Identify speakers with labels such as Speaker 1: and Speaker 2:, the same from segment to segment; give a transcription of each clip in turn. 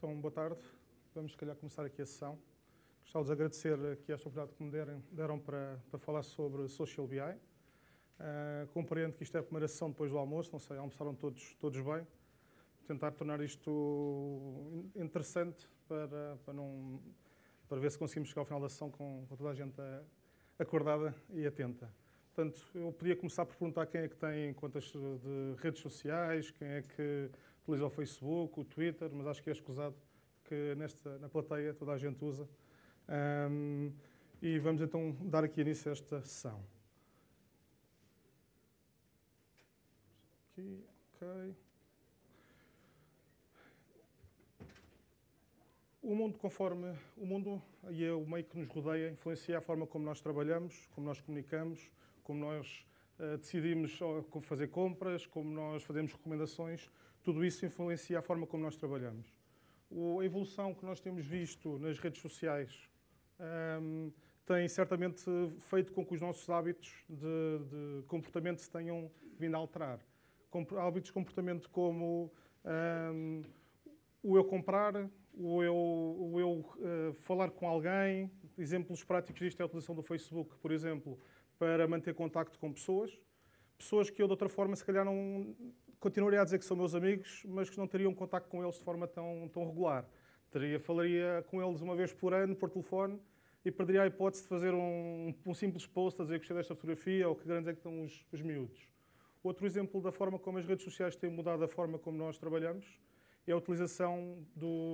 Speaker 1: Então, boa tarde. Vamos, se calhar, começar aqui a sessão. Gostava de agradecer aqui esta oportunidade que me deram para falar sobre Social BI. Compreendo que isto é a primeira sessão depois do almoço, não sei, almoçaram todos bem. Tentar tornar isto interessante para ver se conseguimos chegar ao final da sessão com toda a gente acordada e atenta. Portanto, eu podia começar por perguntar quem é que tem contas de redes sociais, quem é que utiliza o Facebook, o Twitter, mas acho que é escusado que na plateia toda a gente usa. E vamos então dar aqui início a esta sessão. Aqui, ok. O mundo e o meio que nos rodeia influencia a forma como nós trabalhamos, como nós comunicamos, como nós decidimos fazer compras, como nós fazemos recomendações. Tudo isso influencia a forma como nós trabalhamos. A evolução que nós temos visto nas redes sociais tem certamente feito com que os nossos hábitos de comportamento se tenham vindo a alterar. Hábitos de comportamento como o eu comprar, o eu falar com alguém. Exemplos práticos disto é a utilização do Facebook, por exemplo, para manter contacto com pessoas que eu de outra forma se calhar não continuaria a dizer que são meus amigos, mas que não teriam contacto com eles de forma tão regular. Falaria com eles uma vez por ano por telefone e perderia a hipótese de fazer um simples post a dizer que gostei desta fotografia ou que grandes é que estão os miúdos. Outro exemplo da forma como as redes sociais têm mudado a forma como nós trabalhamos é a utilização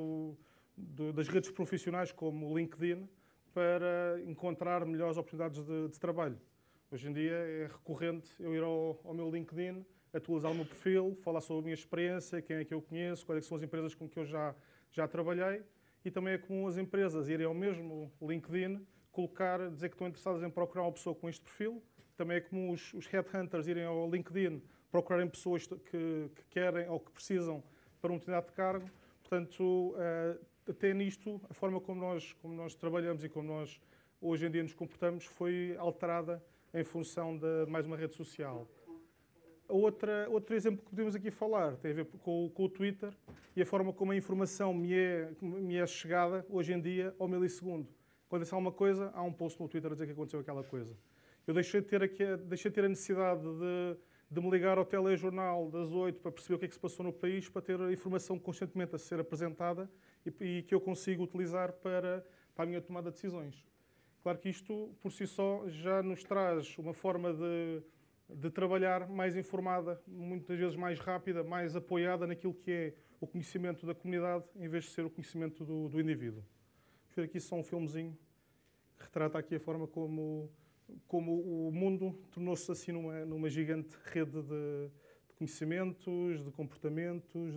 Speaker 1: das redes profissionais como o LinkedIn para encontrar melhores oportunidades de trabalho. Hoje em dia é recorrente eu ir ao meu LinkedIn, atualizar o meu perfil, falar sobre a minha experiência, quem é que eu conheço, quais são as empresas com que eu já trabalhei, e também é comum as empresas irem ao mesmo LinkedIn, dizer que estão interessadas em procurar uma pessoa com este perfil. Também é comum os headhunters irem ao LinkedIn procurarem pessoas que querem ou que precisam para uma oportunidade de cargo. Portanto, até nisto, a forma como nós trabalhamos e como nós hoje em dia nos comportamos foi alterada em função de mais uma rede social. Outro exemplo que podemos aqui falar tem a ver com o Twitter e a forma como a informação me é chegada hoje em dia ao milissegundo. Quando acontece alguma coisa, há um post no Twitter a dizer que aconteceu aquela coisa. Eu deixei de ter a necessidade de me ligar ao telejornal das 8 para perceber o que é que se passou no país, para ter a informação constantemente a ser apresentada e que eu consigo utilizar para a minha tomada de decisões. Claro que isto, por si só, já nos traz uma forma de trabalhar mais informada, muitas vezes mais rápida, mais apoiada naquilo que é o conhecimento da comunidade, em vez de ser o conhecimento do indivíduo. Vou ver aqui só um filmezinho que retrata aqui a forma como o mundo tornou-se assim numa gigante rede de conhecimentos, de comportamentos.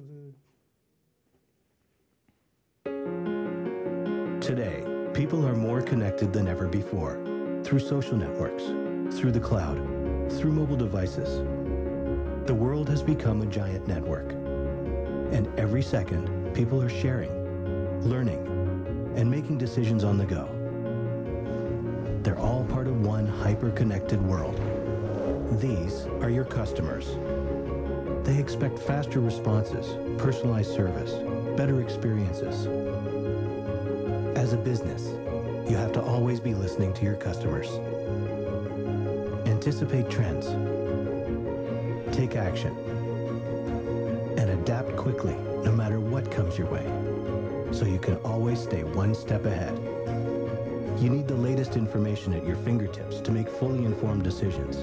Speaker 2: Today, people are more connected than ever before, through social networks, through the cloud, through mobile devices. The world has become a giant network. And every second, people are sharing, learning, and making decisions on the go. They're all part of one hyper-connected world. These are your customers. They expect faster responses, personalized service, better experiences. As a business, you have to always be listening to your customers. Anticipate trends, take action, and adapt quickly no matter what comes your way, so you can always stay one step ahead. You need the latest information at your fingertips to make fully informed decisions.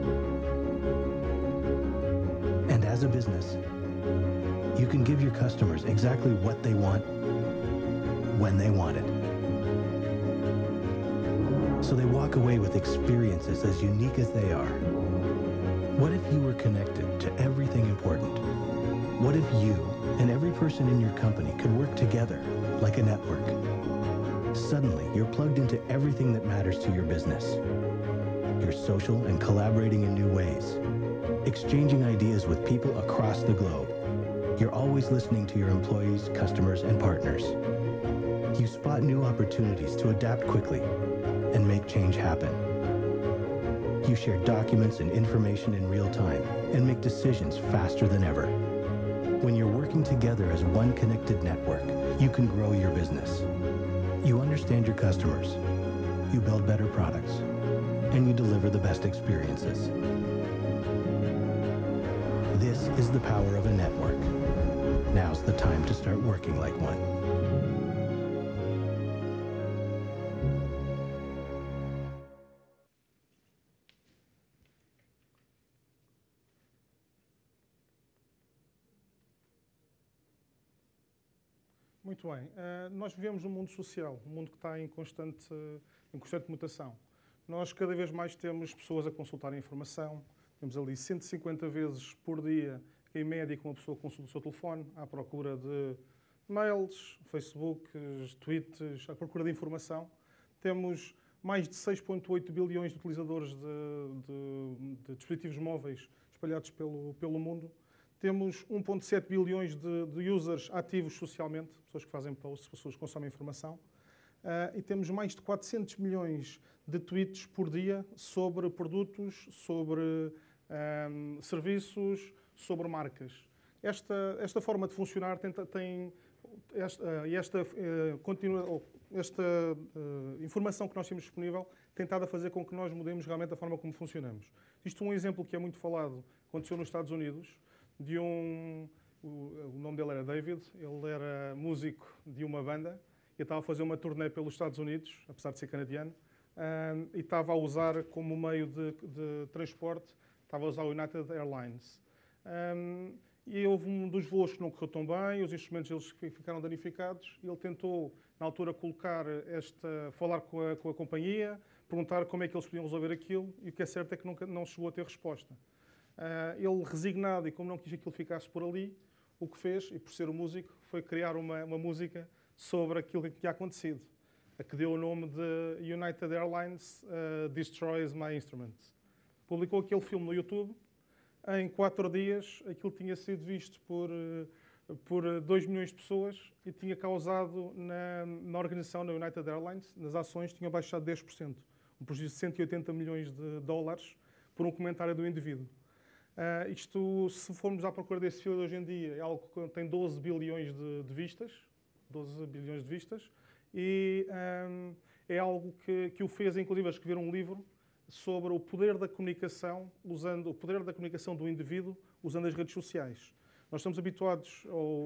Speaker 2: And as a business, you can give your customers exactly what they want, when they want it. So they walk away with experiences as unique as they are. What if you were connected to everything important? What if you and every person in your company could work together like a network? Suddenly, you're plugged into everything that matters to your business. You're social and collaborating in new ways, exchanging ideas with people across the globe. You're always listening to your employees, customers, and partners. You spot new opportunities to adapt quickly and make change happen. You share documents and information in real time and make decisions faster than ever. When you're working together as one connected network, you can grow your business. You understand your customers, you build better products, and you deliver the best experiences. This is the power of a network. Now's the time to start working like one.
Speaker 1: Muito bem. Nós vivemos num mundo social, um mundo que está em constante mutação. Nós cada vez mais temos pessoas a consultarem informação. Temos ali 150 vezes por dia, em média, que uma pessoa consulta o seu telefone à procura de mails, Facebooks, tweets, à procura de informação. Temos mais de 6,8 bilhões de utilizadores de dispositivos móveis espalhados pelo mundo. Temos 1,7 bilhões de users ativos socialmente, pessoas que fazem posts, pessoas que consomem informação. E temos mais de 400 milhões de tweets por dia sobre produtos, sobre serviços, sobre marcas. Esta forma de funcionar esta informação que nós temos disponível tem estado a fazer com que nós mudemos realmente a forma como funcionamos. Isto é um exemplo que é muito falado, aconteceu nos Estados Unidos, o nome dele era David, ele era músico de uma banda e estava a fazer uma turnê pelos Estados Unidos, apesar de ser canadiano, e estava a usar como meio de transporte, estava a usar o United Airlines. E houve um dos voos que não correu tão bem, os instrumentos deles ficaram danificados, e ele tentou, na altura, falar com a companhia, perguntar como é que eles podiam resolver aquilo, e o que é certo é que não chegou a ter resposta. Ele, resignado, e como não quis que aquilo ficasse por ali, o que fez, e por ser um músico, foi criar uma música sobre aquilo que tinha acontecido, a que deu o nome de United Airlines Destroys My Instruments. Publicou aquele filme no YouTube. Em 4 dias, aquilo tinha sido visto por 2 milhões de pessoas e tinha causado, na organização da United Airlines, nas ações, tinha baixado 10%. Um prejuízo de 180 milhões de dólares por um comentário do indivíduo. Isto, se formos à procura desse filme hoje em dia, é algo que tem 12 bilhões de vistas. 12 bilhões de vistas. E é algo que o fez, inclusive, a escrever um livro sobre o poder da comunicação, usando o poder da comunicação do indivíduo, usando as redes sociais. Nós estamos habituados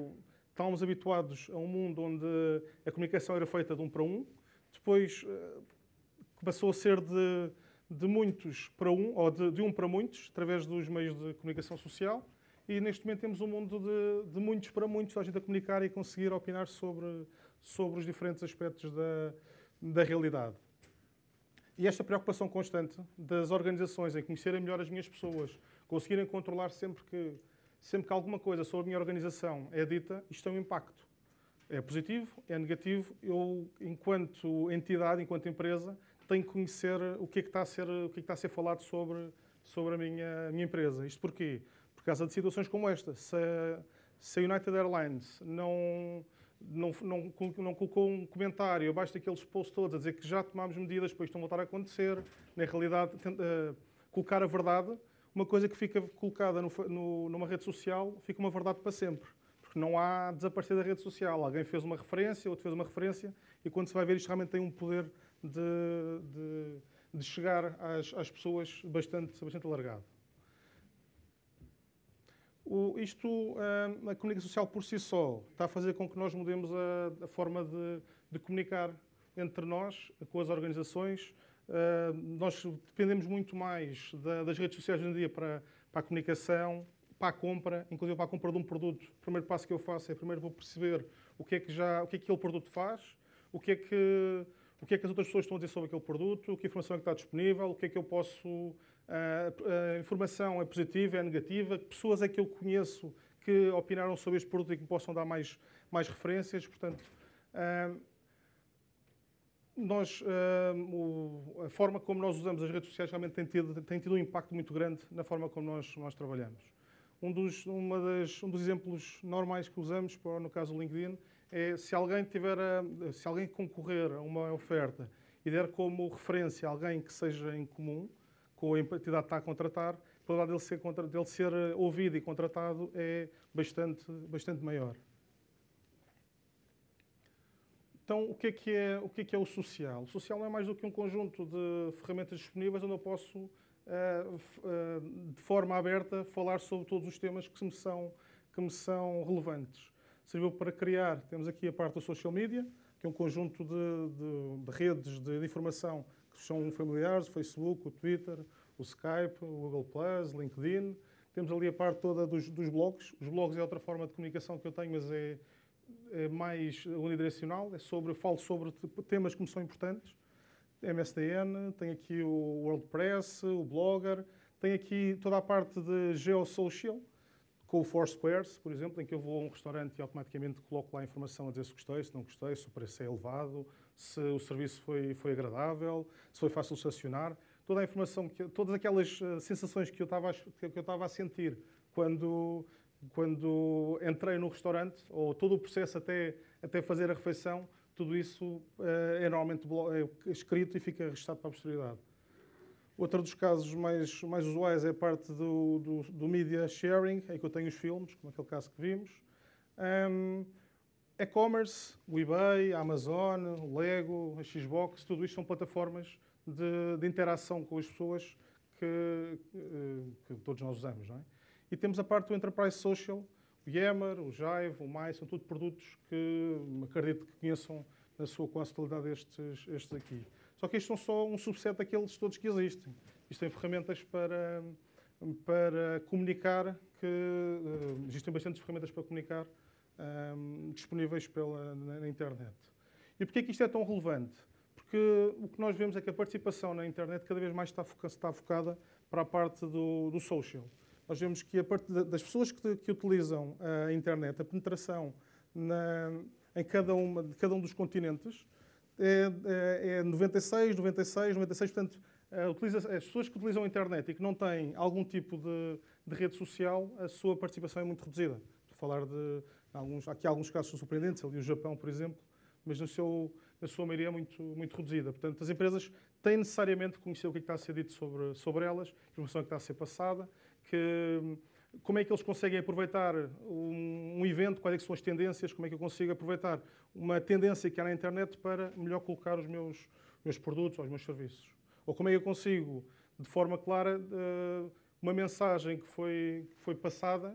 Speaker 1: a um mundo onde a comunicação era feita de um para um, depois passou a ser de muitos para um, ou de um para muitos, através dos meios de comunicação social, e neste momento temos um mundo de muitos para muitos, a gente a comunicar e conseguir opinar sobre os diferentes aspectos da realidade. E esta preocupação constante das organizações em conhecerem melhor as minhas pessoas, conseguirem controlar sempre que alguma coisa sobre a minha organização é dita, isto tem um impacto. É positivo, é negativo. Eu, enquanto entidade, enquanto empresa, tenho que conhecer o que é que está a ser falado sobre a minha empresa. Isto porquê? Por causa de situações como esta. Se a United Airlines não colocou um comentário abaixo daqueles posts todos a dizer que já tomámos medidas, depois estão a voltar a acontecer, na realidade, colocar a verdade, uma coisa que fica colocada numa rede social, fica uma verdade para sempre. Porque não há desaparecer da rede social. Alguém fez uma referência, outro fez uma referência, e quando se vai ver, isto realmente tem um poder de chegar às pessoas bastante alargado. A comunicação social por si só está a fazer com que nós mudemos a forma de comunicar entre nós, com as organizações. Nós dependemos muito mais das redes sociais hoje em dia para a comunicação, para a compra, inclusive para a compra de um produto. O primeiro passo que eu faço é primeiro vou perceber o que é que aquele produto faz, o que é que as outras pessoas estão a dizer sobre aquele produto, que informação é que está disponível, o que é que eu posso... A informação é positiva, é negativa, que pessoas é que eu conheço que opinaram sobre este produto e que me possam dar mais referências. Portanto, a forma como nós usamos as redes sociais realmente tem tido um impacto muito grande na forma como nós trabalhamos. Um dos exemplos normais que usamos, no caso do LinkedIn, é se alguém concorrer a uma oferta e der como referência alguém que seja em comum, com a entidade que está a contratar, a probabilidade dele ser ouvido e contratado é bastante maior. Então, o que é o social? O social não é mais do que um conjunto de ferramentas disponíveis onde eu posso, de forma aberta, falar sobre todos os temas que me são relevantes. Serviu para criar, temos aqui a parte do social media, que é um conjunto de redes de informação que são familiares, o Facebook, o Twitter, o Skype, o Google+, o LinkedIn. Temos ali a parte toda dos blogs. Os blogs é outra forma de comunicação que eu tenho, mas é mais unidirecional. Falo sobre temas que me são importantes. MSDN, tem aqui o WordPress, o Blogger, tem aqui toda a parte de geosocial, com o Foursquare, por exemplo, em que eu vou a um restaurante e automaticamente coloco lá a informação a dizer se gostei, se não gostei, se o preço é elevado, se o serviço foi agradável, se foi fácil de estacionar. Toda a informação, todas aquelas sensações que eu estava a sentir quando entrei no restaurante, ou todo o processo até fazer a refeição, tudo isso é normalmente escrito e fica registado para a posteridade. Outro dos casos mais usuais é a parte do media sharing, em que eu tenho os filmes, como aquele caso que vimos. E-commerce, o eBay, a Amazon, o Lego, a Xbox, tudo isto são plataformas de interação com as pessoas que todos nós usamos, não é? E temos a parte do Enterprise Social, o Yammer, o Jive, o Mais, são tudo produtos que acredito que conheçam na sua quase totalidade estes aqui. Só que estes são só um subset daqueles todos que existem. Isto tem ferramentas para comunicar, existem bastantes ferramentas para comunicar disponíveis na internet. E porquê é que isto é tão relevante? Porque o que nós vemos é que a participação na internet cada vez mais está focada para a parte do social. Nós vemos que a parte das pessoas que utilizam a internet, a penetração em cada um dos continentes, é 96, portanto, as pessoas que utilizam a internet e que não têm algum tipo de rede social, a sua participação é muito reduzida. Estou a falar aqui alguns casos são surpreendentes, ali o Japão, por exemplo, mas na sua maioria é muito reduzida. Portanto, as empresas têm necessariamente que conhecer o que está a ser dito sobre elas, a informação que está a ser passada, como é que eles conseguem aproveitar um evento, quais é que são as tendências, como é que eu consigo aproveitar uma tendência que há na internet para melhor colocar os meus produtos ou os meus serviços. Ou como é que eu consigo, de forma clara, uma mensagem que foi passada,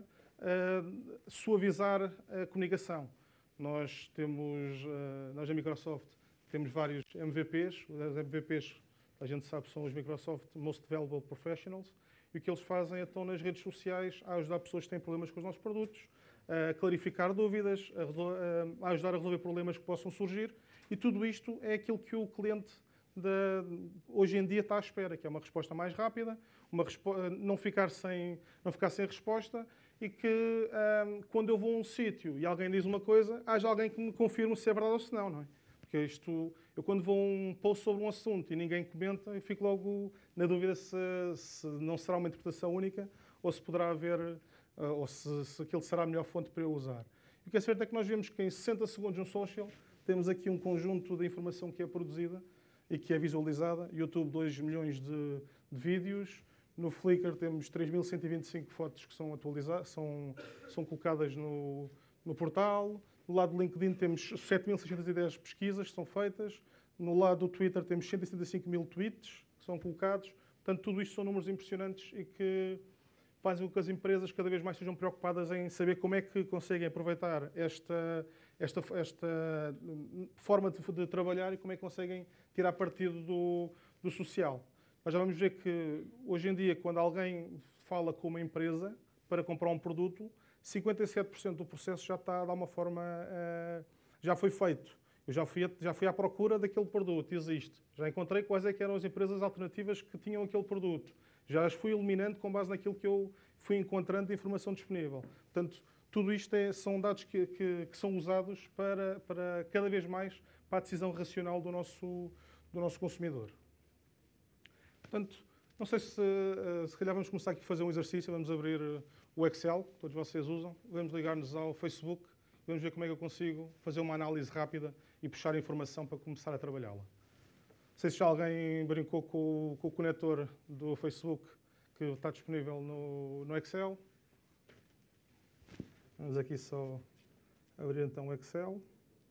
Speaker 1: suavizar a comunicação. Nós na Microsoft temos vários MVPs. Os MVPs, a gente sabe, são os Microsoft Most Valuable Professionals. E o que eles fazem é estão nas redes sociais a ajudar pessoas que têm problemas com os nossos produtos, a clarificar dúvidas, a ajudar a resolver problemas que possam surgir. E tudo isto é aquilo que o cliente hoje em dia está à espera, que é uma resposta mais rápida, não ficar sem resposta e que quando eu vou a um sítio e alguém diz uma coisa, haja alguém que me confirme se é verdade ou se não, é? Porque eu quando vou a um post sobre um assunto e ninguém comenta, eu fico logo na dúvida se não será uma interpretação única ou se poderá haver, ou se aquilo será a melhor fonte para eu usar. E o que é certo é que nós vemos que em 60 segundos no social temos aqui um conjunto de informação que é produzida e que é visualizada. YouTube, 2 milhões de vídeos. No Flickr temos 3.125 fotos que são atualizadas, são colocadas no portal. No lado do LinkedIn temos 7.610 pesquisas que são feitas. No lado do Twitter temos 175 mil tweets que são colocados. Portanto, tudo isto são números impressionantes e que fazem com que as empresas cada vez mais estejam preocupadas em saber como é que conseguem aproveitar esta forma de trabalhar e como é que conseguem tirar partido do social. Nós já vamos ver que, hoje em dia, quando alguém fala com uma empresa para comprar um produto, 57% do processo já está, de alguma forma, já foi feito. Eu já fui à procura daquele produto, existe. Já encontrei quais é que eram as empresas alternativas que tinham aquele produto. Já as fui eliminando com base naquilo que eu fui encontrando de informação disponível. Portanto, tudo isto são dados que são usados para cada vez mais para a decisão racional do nosso consumidor. Portanto, não sei se calhar vamos começar aqui a fazer um exercício, vamos abrir o Excel, que todos vocês usam, vamos ligar-nos ao Facebook, vamos ver como é que eu consigo fazer uma análise rápida e puxar a informação para começar a trabalhá-la. Não sei se já alguém brincou com o conector do Facebook, que está disponível no Excel. Vamos aqui só abrir então o Excel.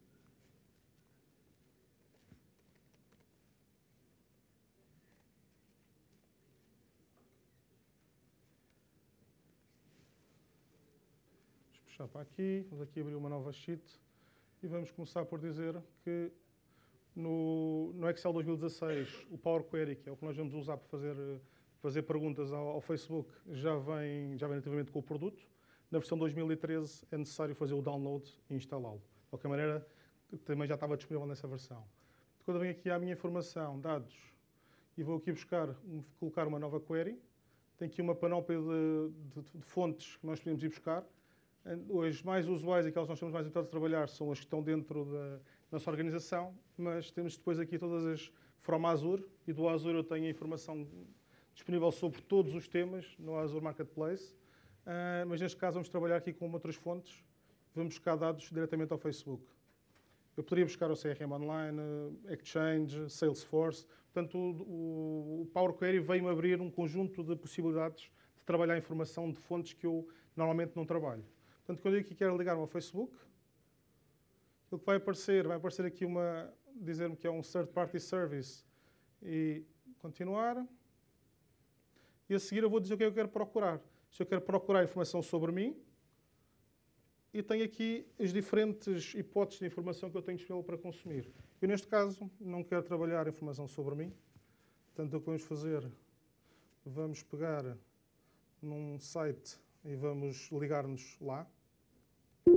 Speaker 1: Vamos puxar para aqui, vamos aqui abrir uma nova sheet e vamos começar por dizer que no Excel 2016 o Power Query, que é o que nós vamos usar para fazer perguntas ao Facebook, já vem nativamente com o produto. Na versão 2013 é necessário fazer o download e instalá-lo. De qualquer maneira, também já estava disponível nessa versão. Quando eu venho aqui à minha informação, dados, e vou aqui colocar uma nova query, tem aqui uma panóplia de fontes que nós podemos ir buscar. As mais usuais, aquelas que nós temos mais habituados a trabalhar, são as que estão dentro da nossa organização, mas temos depois aqui todas as from Azure, e do Azure eu tenho a informação disponível sobre todos os temas no Azure Marketplace. Mas neste caso vamos trabalhar aqui com outras fontes. Vamos buscar dados diretamente ao Facebook. Eu poderia buscar o CRM Online, Exchange, Salesforce. Portanto, o Power Query veio-me abrir um conjunto de possibilidades de trabalhar a informação de fontes que eu normalmente não trabalho. Portanto, quando eu aqui quero ligar-me ao Facebook, o que vai aparecer aqui dizer-me que é um Third Party Service e continuar. E a seguir eu vou dizer o que é que eu quero procurar. Se eu quero procurar informação sobre mim, e tenho aqui as diferentes hipóteses de informação que eu tenho disponível para consumir. Eu, neste caso, não quero trabalhar informação sobre mim. Portanto, o que vamos fazer, vamos pegar num site e vamos ligar-nos lá. Para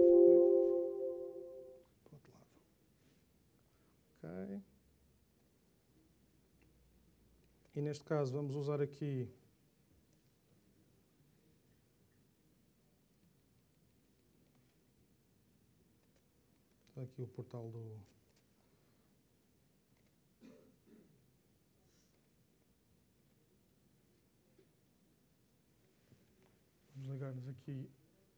Speaker 1: o outro lado. Ok. E, neste caso, vamos usar aqui aqui o portal do... Vamos ligar-nos aqui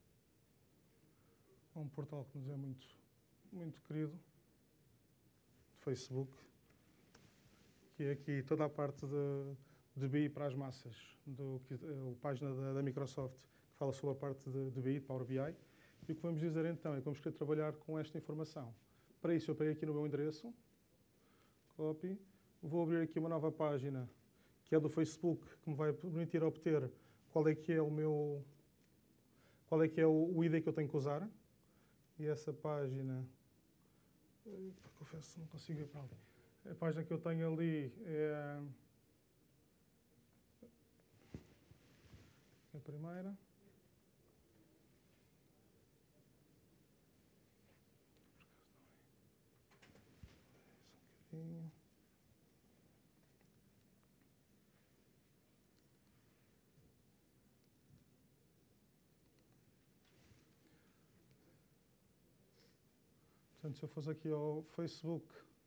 Speaker 1: a um portal que nos é muito, muito querido, de Facebook, que é aqui toda a parte de BI para as massas, a página da Microsoft, que fala sobre a parte de BI, Power BI. E o que vamos dizer então é que vamos querer trabalhar com esta informação. Para isso eu pego aqui no meu endereço, copy, vou abrir aqui uma nova página que é do Facebook, que me vai permitir obter qual é que é o ID que eu tenho que usar. E essa página, confesso, não consigo ver para ali. A página que eu tenho ali é a primeira. Portanto, se eu fosse aqui ao Facebook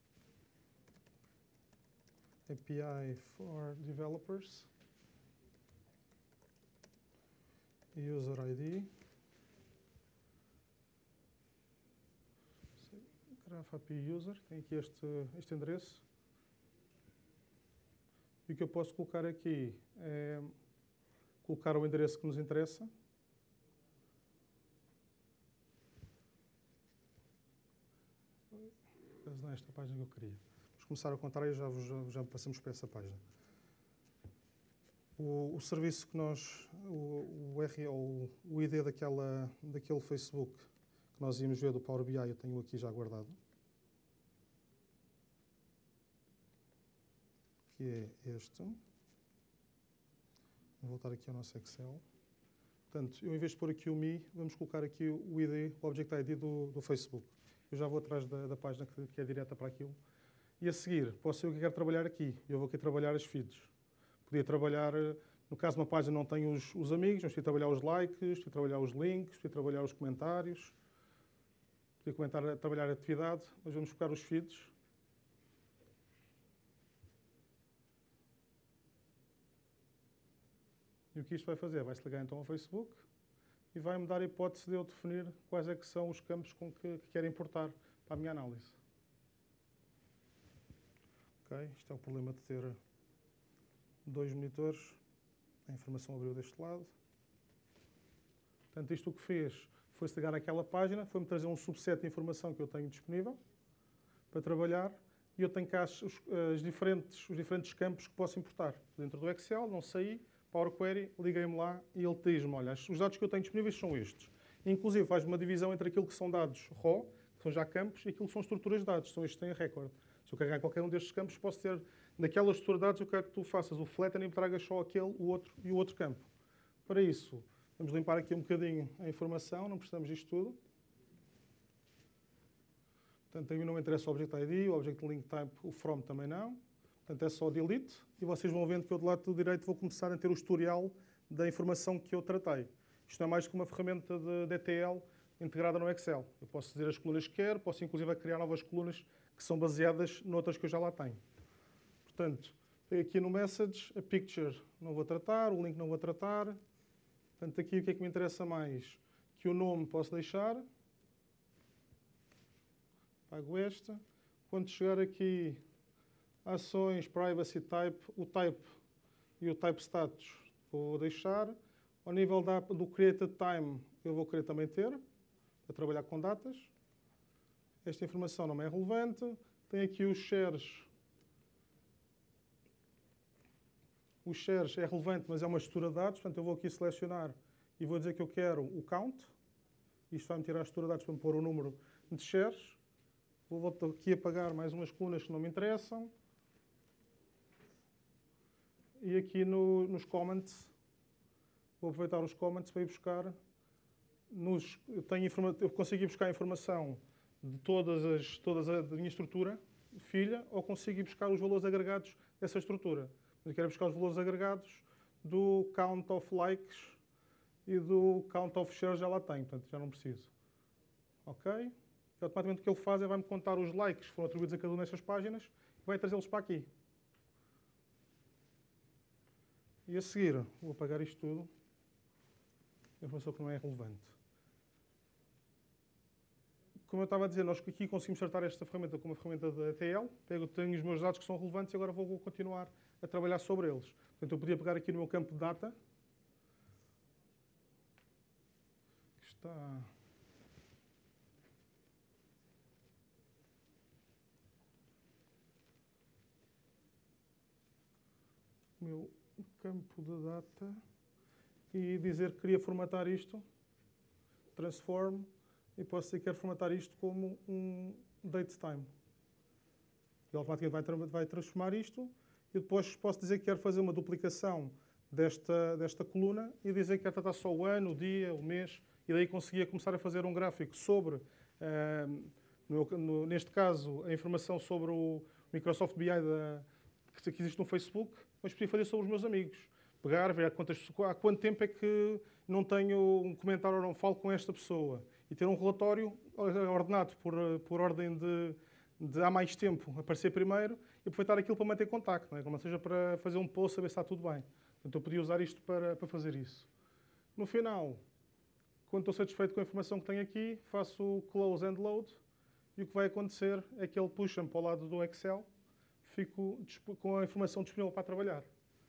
Speaker 1: API for Developers, User ID, Graph API User, tem aqui este endereço. E o que eu posso colocar aqui é colocar o endereço que nos interessa. Mas não é esta página que eu queria. Vamos começar ao contrário e já passamos para essa página. O serviço que nós, o ID daquele Facebook que nós íamos ver do Power BI, eu tenho aqui já guardado. Que é este. Vou voltar aqui ao nosso Excel. Portanto, eu, em vez de pôr aqui o Me, vamos colocar aqui o ID, o Object ID do Facebook. Eu já vou atrás da página que é direta para aquilo. E a seguir, posso ser o que quero trabalhar aqui. Eu vou aqui trabalhar as feeds. Podia trabalhar, no caso de uma página não tem os amigos, mas podia trabalhar os likes, podia trabalhar os links, podia trabalhar os comentários, podia trabalhar a atividade, mas vamos buscar os feeds. E o que isto vai fazer? Vai-se ligar então ao Facebook e vai-me dar a hipótese de eu definir quais é que são os campos com que quero importar para a minha análise. Ok, isto é o problema de ter dois monitores. A informação abriu deste lado. Portanto, isto o que fez foi-se ligar àquela página, foi-me trazer um subset de informação que eu tenho disponível para trabalhar e eu tenho cá os diferentes campos que posso importar. Dentro do Excel, não saí, Power Query, liguei-me lá e ele diz-me, olha, os dados que eu tenho disponíveis são estes. Inclusive, faz uma divisão entre aquilo que são dados raw, que são já campos, e aquilo que são estruturas de dados, são estes que têm record. Se eu carregar qualquer um destes campos, posso ter, naquela estrutura de dados, eu quero que tu faças o flatten e me tragas só aquele, o outro e o outro campo. Para isso, vamos limpar aqui um bocadinho a informação, não precisamos disto tudo. Portanto, a mim não me interessa o Object ID, o Object Link Type, o From também não. Portanto, é só delete. E vocês vão vendo que eu do lado direito vou começar a ter o historial da informação que eu tratei. Isto não é mais que uma ferramenta de ETL integrada no Excel. Eu posso dizer as colunas que quero, posso inclusive criar novas colunas que são baseadas noutras que eu já lá tenho. Portanto, aqui no Message, a Picture não vou tratar, o Link não vou tratar. Portanto, aqui o que é que me interessa mais? Que o nome posso deixar. Pago esta. Quando chegar aqui, ações, privacy type, o type e o type status vou deixar. Ao nível do created time, eu vou querer também ter, para trabalhar com datas. Esta informação não é relevante. Tem aqui os shares. Os shares é relevante, mas é uma estrutura de dados. Portanto, eu vou aqui selecionar e vou dizer que eu quero o count. Isto vai-me tirar a estrutura de dados para me pôr o número de shares. Vou aqui apagar mais umas colunas que não me interessam. E aqui nos comments, vou aproveitar os comments para ir buscar. Eu consigo ir buscar informação de toda a minha estrutura, filha, ou consigo ir buscar os valores agregados dessa estrutura. Eu quero buscar os valores agregados do count of likes e do count of shares já lá tenho, portanto já não preciso. Ok? E automaticamente o que ele faz é vai-me contar os likes que foram atribuídos a cada uma destas páginas e vai trazê-los para aqui. E a seguir, vou apagar isto tudo. Informação que não é relevante. Como eu estava a dizer, nós aqui conseguimos tratar esta ferramenta como uma ferramenta de ETL. Tenho os meus dados que são relevantes e agora vou continuar a trabalhar sobre eles. Portanto, eu podia pegar aqui no meu campo de data. Que está... O meu campo de data e dizer que queria formatar isto, transform, e posso dizer que quero formatar isto como um datetime. Ele automaticamente vai transformar isto e depois posso dizer que quero fazer uma duplicação desta coluna e dizer que quero tratar só o ano, o dia, o mês, e daí conseguia começar a fazer um gráfico sobre, neste caso, a informação sobre o Microsoft BI que existe no Facebook, mas podia fazer sobre os meus amigos. Pegar, ver há quanto tempo é que não tenho um comentário ou não falo com esta pessoa. E ter um relatório ordenado por ordem de há mais tempo aparecer primeiro e aproveitar aquilo para manter contacto, não é? Como seja para fazer um post, saber se está tudo bem. Portanto, eu podia usar isto para fazer isso. No final, quando estou satisfeito com a informação que tenho aqui, faço o close and load e o que vai acontecer é que ele puxa-me para o lado do Excel, fico com a informação disponível para trabalhar.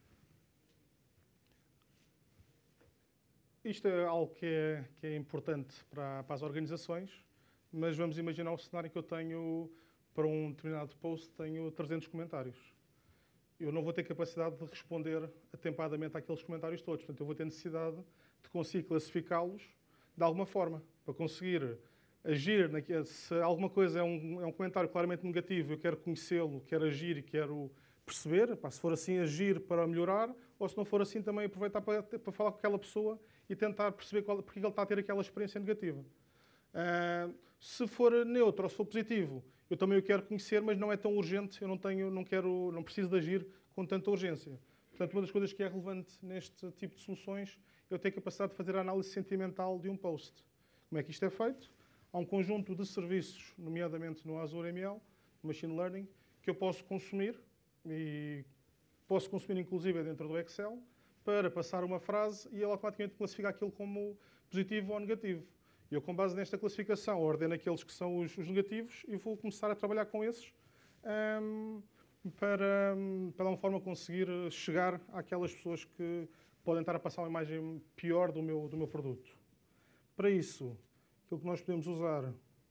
Speaker 1: Isto é algo que é importante para as organizações, mas vamos imaginar um cenário que eu tenho, para um determinado post, tenho 300 comentários. Eu não vou ter capacidade de responder atempadamente àqueles comentários todos. Portanto, eu vou ter necessidade de conseguir classificá-los de alguma forma, para conseguir agir. Se alguma coisa é um comentário claramente negativo, eu quero conhecê-lo, quero agir e quero perceber, se for assim, agir para melhorar, ou se não for assim, também aproveitar para falar com aquela pessoa e tentar perceber porque ele está a ter aquela experiência negativa. Se for neutro ou se for positivo, eu também o quero conhecer, mas não é tão urgente, eu não preciso de agir com tanta urgência. Portanto, uma das coisas que é relevante neste tipo de soluções é eu ter a capacidade de fazer a análise sentimental de um post. Como é que isto é feito? Há um conjunto de serviços, nomeadamente no Azure ML, Machine Learning, que eu posso consumir, e posso consumir inclusive dentro do Excel, para passar uma frase e ele automaticamente classifica aquilo como positivo ou negativo. E eu, com base nesta classificação, ordeno aqueles que são os negativos e vou começar a trabalhar com esses para de uma forma conseguir chegar àquelas pessoas que podem estar a passar uma imagem pior do meu produto. Para isso, aquilo que nós podemos usar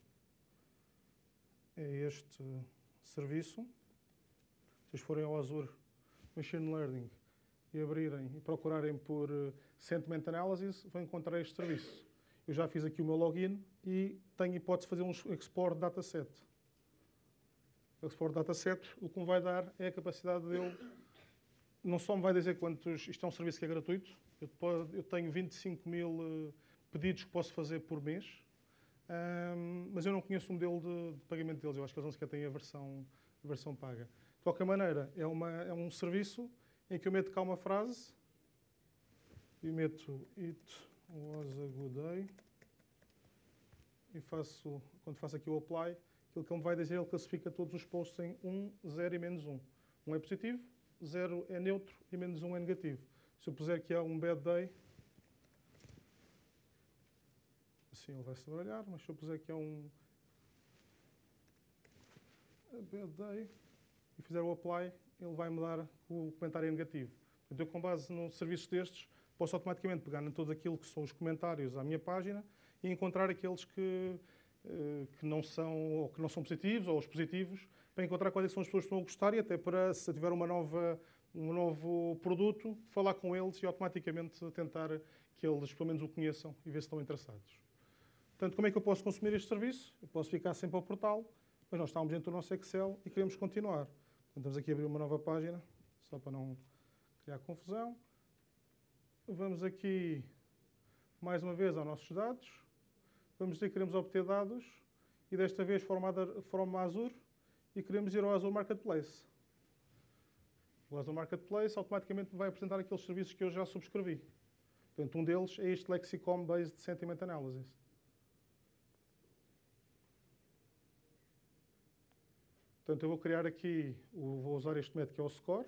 Speaker 1: é este serviço. Se vocês forem ao Azure Machine Learning e abrirem e procurarem por Sentiment Analysis, vão encontrar este serviço. Eu já fiz aqui o meu login e tenho hipótese de fazer um export dataset. O export dataset, o que me vai dar é a capacidade de eu... Não só me vai dizer quantos... Isto é um serviço que é gratuito. Eu tenho 25.000 pedidos que posso fazer por mês, mas eu não conheço o modelo de pagamento deles. Eu acho que eles não sequer têm a versão paga. De qualquer maneira, é um serviço em que eu meto cá uma frase e meto It was a good day e quando faço aqui o apply, aquilo que ele me vai dizer, ele classifica todos os posts em 1, 0 e menos 1. 1 é positivo, 0 é neutro e menos 1 é negativo. Se eu puser que é um bad day, assim ele vai se baralhar, mas se eu puser que é um bad day e fizer o apply, ele vai me dar o comentário negativo. Então, eu, com base num serviço destes, posso automaticamente pegar em tudo aquilo que são os comentários à minha página e encontrar aqueles que não são positivos ou os positivos, para encontrar quais são as pessoas que estão a gostar e até para, se tiver um novo produto, falar com eles e automaticamente tentar que eles pelo menos o conheçam e ver se estão interessados. Portanto, como é que eu posso consumir este serviço? Eu posso ficar sempre ao portal, mas nós estamos dentro do nosso Excel e queremos continuar. Então, estamos aqui a abrir uma nova página, só para não criar confusão. Vamos aqui, mais uma vez, aos nossos dados. Vamos dizer que queremos obter dados e desta vez forma Azure e queremos ir ao Azure Marketplace. O Azure Marketplace automaticamente me vai apresentar aqueles serviços que eu já subscrevi. Portanto, um deles é este Lexicon Based Sentiment Analysis. Portanto, eu vou criar aqui, vou usar este método que é o score.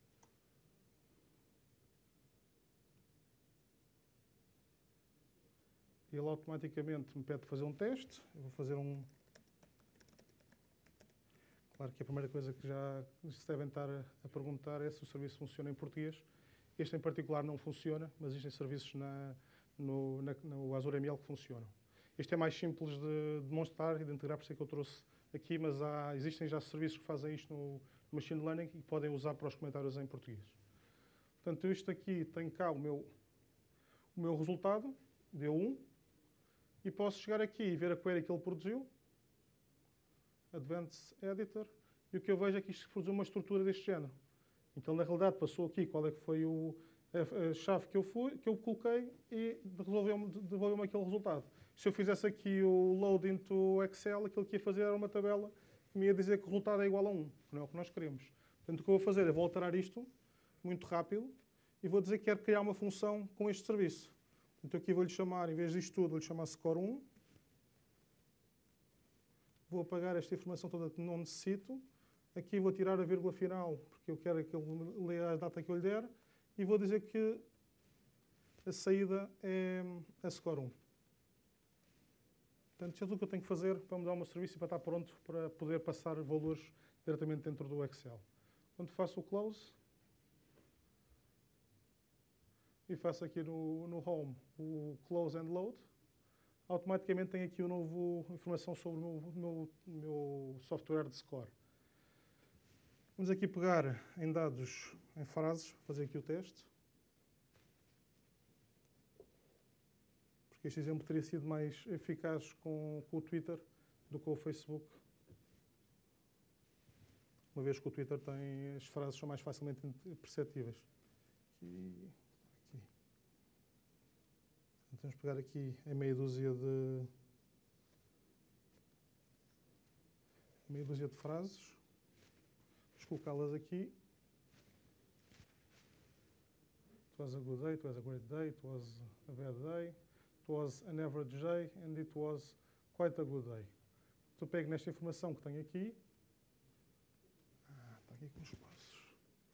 Speaker 1: Ele automaticamente me pede fazer um teste. Eu vou fazer um... Claro que a primeira coisa que já se devem estar a perguntar é se o serviço funciona em português. Este em particular não funciona, mas existem serviços no Azure ML que funcionam. Este é mais simples de demonstrar e de integrar, por isso é que eu trouxe aqui, mas existem já serviços que fazem isto no Machine Learning e podem usar para os comentários em português. Portanto, isto aqui tem cá o meu resultado, deu 1, e posso chegar aqui e ver a query que ele produziu, Advanced Editor, e o que eu vejo é que isto produziu uma estrutura deste género. Então, na realidade, passou aqui qual é que foi a chave que eu coloquei e devolveu-me aquele resultado. Se eu fizesse aqui o load into Excel, aquilo que ia fazer era uma tabela que me ia dizer que o resultado é igual a 1, que não é o que nós queremos. Portanto, o que eu vou fazer é vou alterar isto muito rápido e vou dizer que quero criar uma função com este serviço. Então, aqui vou-lhe chamar, em vez disto tudo, vou-lhe chamar score1. Vou apagar esta informação toda que não necessito. Aqui vou tirar a vírgula final, porque eu quero que ele leia a data que eu lhe der. E vou dizer que a saída é a score1. Portanto, isto é tudo o que eu tenho que fazer para mudar o meu serviço e para estar pronto para poder passar valores diretamente dentro do Excel. Quando faço o close e faço aqui no Home o close and load, automaticamente tenho aqui informação sobre o meu software de score. Vamos aqui pegar em dados, em frases, fazer aqui o teste. Porque este exemplo teria sido mais eficaz com o Twitter do que com o Facebook. Uma vez que o Twitter tem, as frases são mais facilmente perceptíveis. Aqui. Então, vamos pegar aqui a meia dúzia de frases. Vamos colocá-las aqui. It was a good day, it was a great day, it was a bad day, it was an average day, and it was quite a good day. Então, pego nesta informação que tenho aqui. Está aqui com os passos.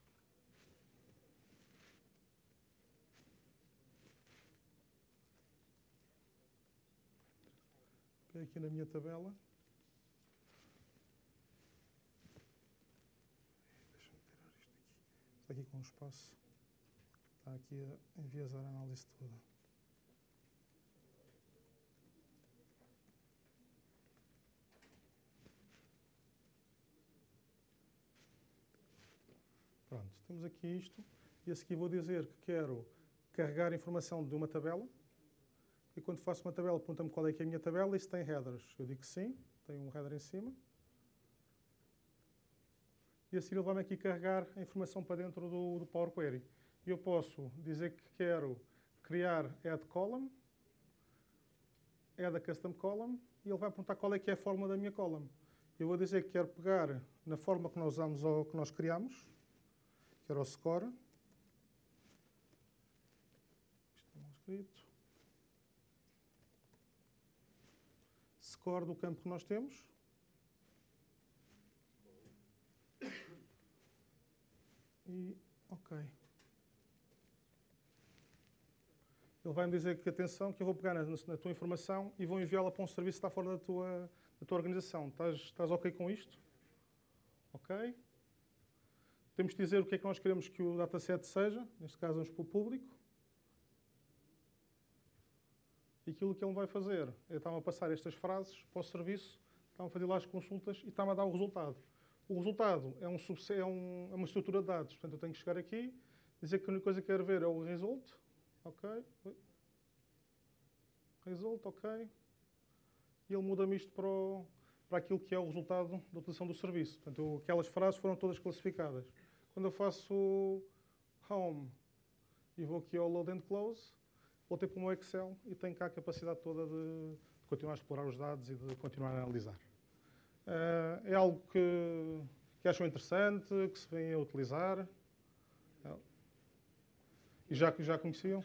Speaker 1: Pego aqui na minha tabela. Deixa-me tirar isto aqui. Está aqui com um espaço. Está aqui a enviesar a análise toda. Pronto, temos aqui isto. E a seguir vou dizer que quero carregar informação de uma tabela. E quando faço uma tabela, pergunta-me qual é que é a minha tabela e se tem headers. Eu digo que sim, tem um header em cima. E a seguir ele vai-me aqui carregar a informação para dentro do Power Query. E eu posso dizer que quero criar add column, add a custom column, e ele vai perguntar qual é que é a forma da minha column. Eu vou dizer que quero pegar na forma que nós usamos ou que nós criamos, que era o score. Isto não é escrito. Score do campo que nós temos. E, ok. Ele vai-me dizer que, atenção, que eu vou pegar na tua informação e vou enviá-la para um serviço que está fora da tua organização. Estás ok com isto? Ok. Temos de dizer o que é que nós queremos que o dataset seja. Neste caso, vamos para o público. E aquilo que ele vai fazer é está-me a passar estas frases para o serviço, está-me a fazer lá as consultas e está-me a dar o resultado. O resultado é uma estrutura de dados. Portanto, eu tenho que chegar aqui, dizer que a única coisa que quero ver é o result. Ok. Result, ok. E ele muda-me isto para aquilo que é o resultado da utilização do serviço. Portanto, aquelas frases foram todas classificadas. Quando eu faço home e vou aqui ao load and close, voltei para o meu Excel e tenho cá a capacidade toda de continuar a explorar os dados e de continuar a analisar. É algo que acham interessante, que se vêm a utilizar. E já conheciam?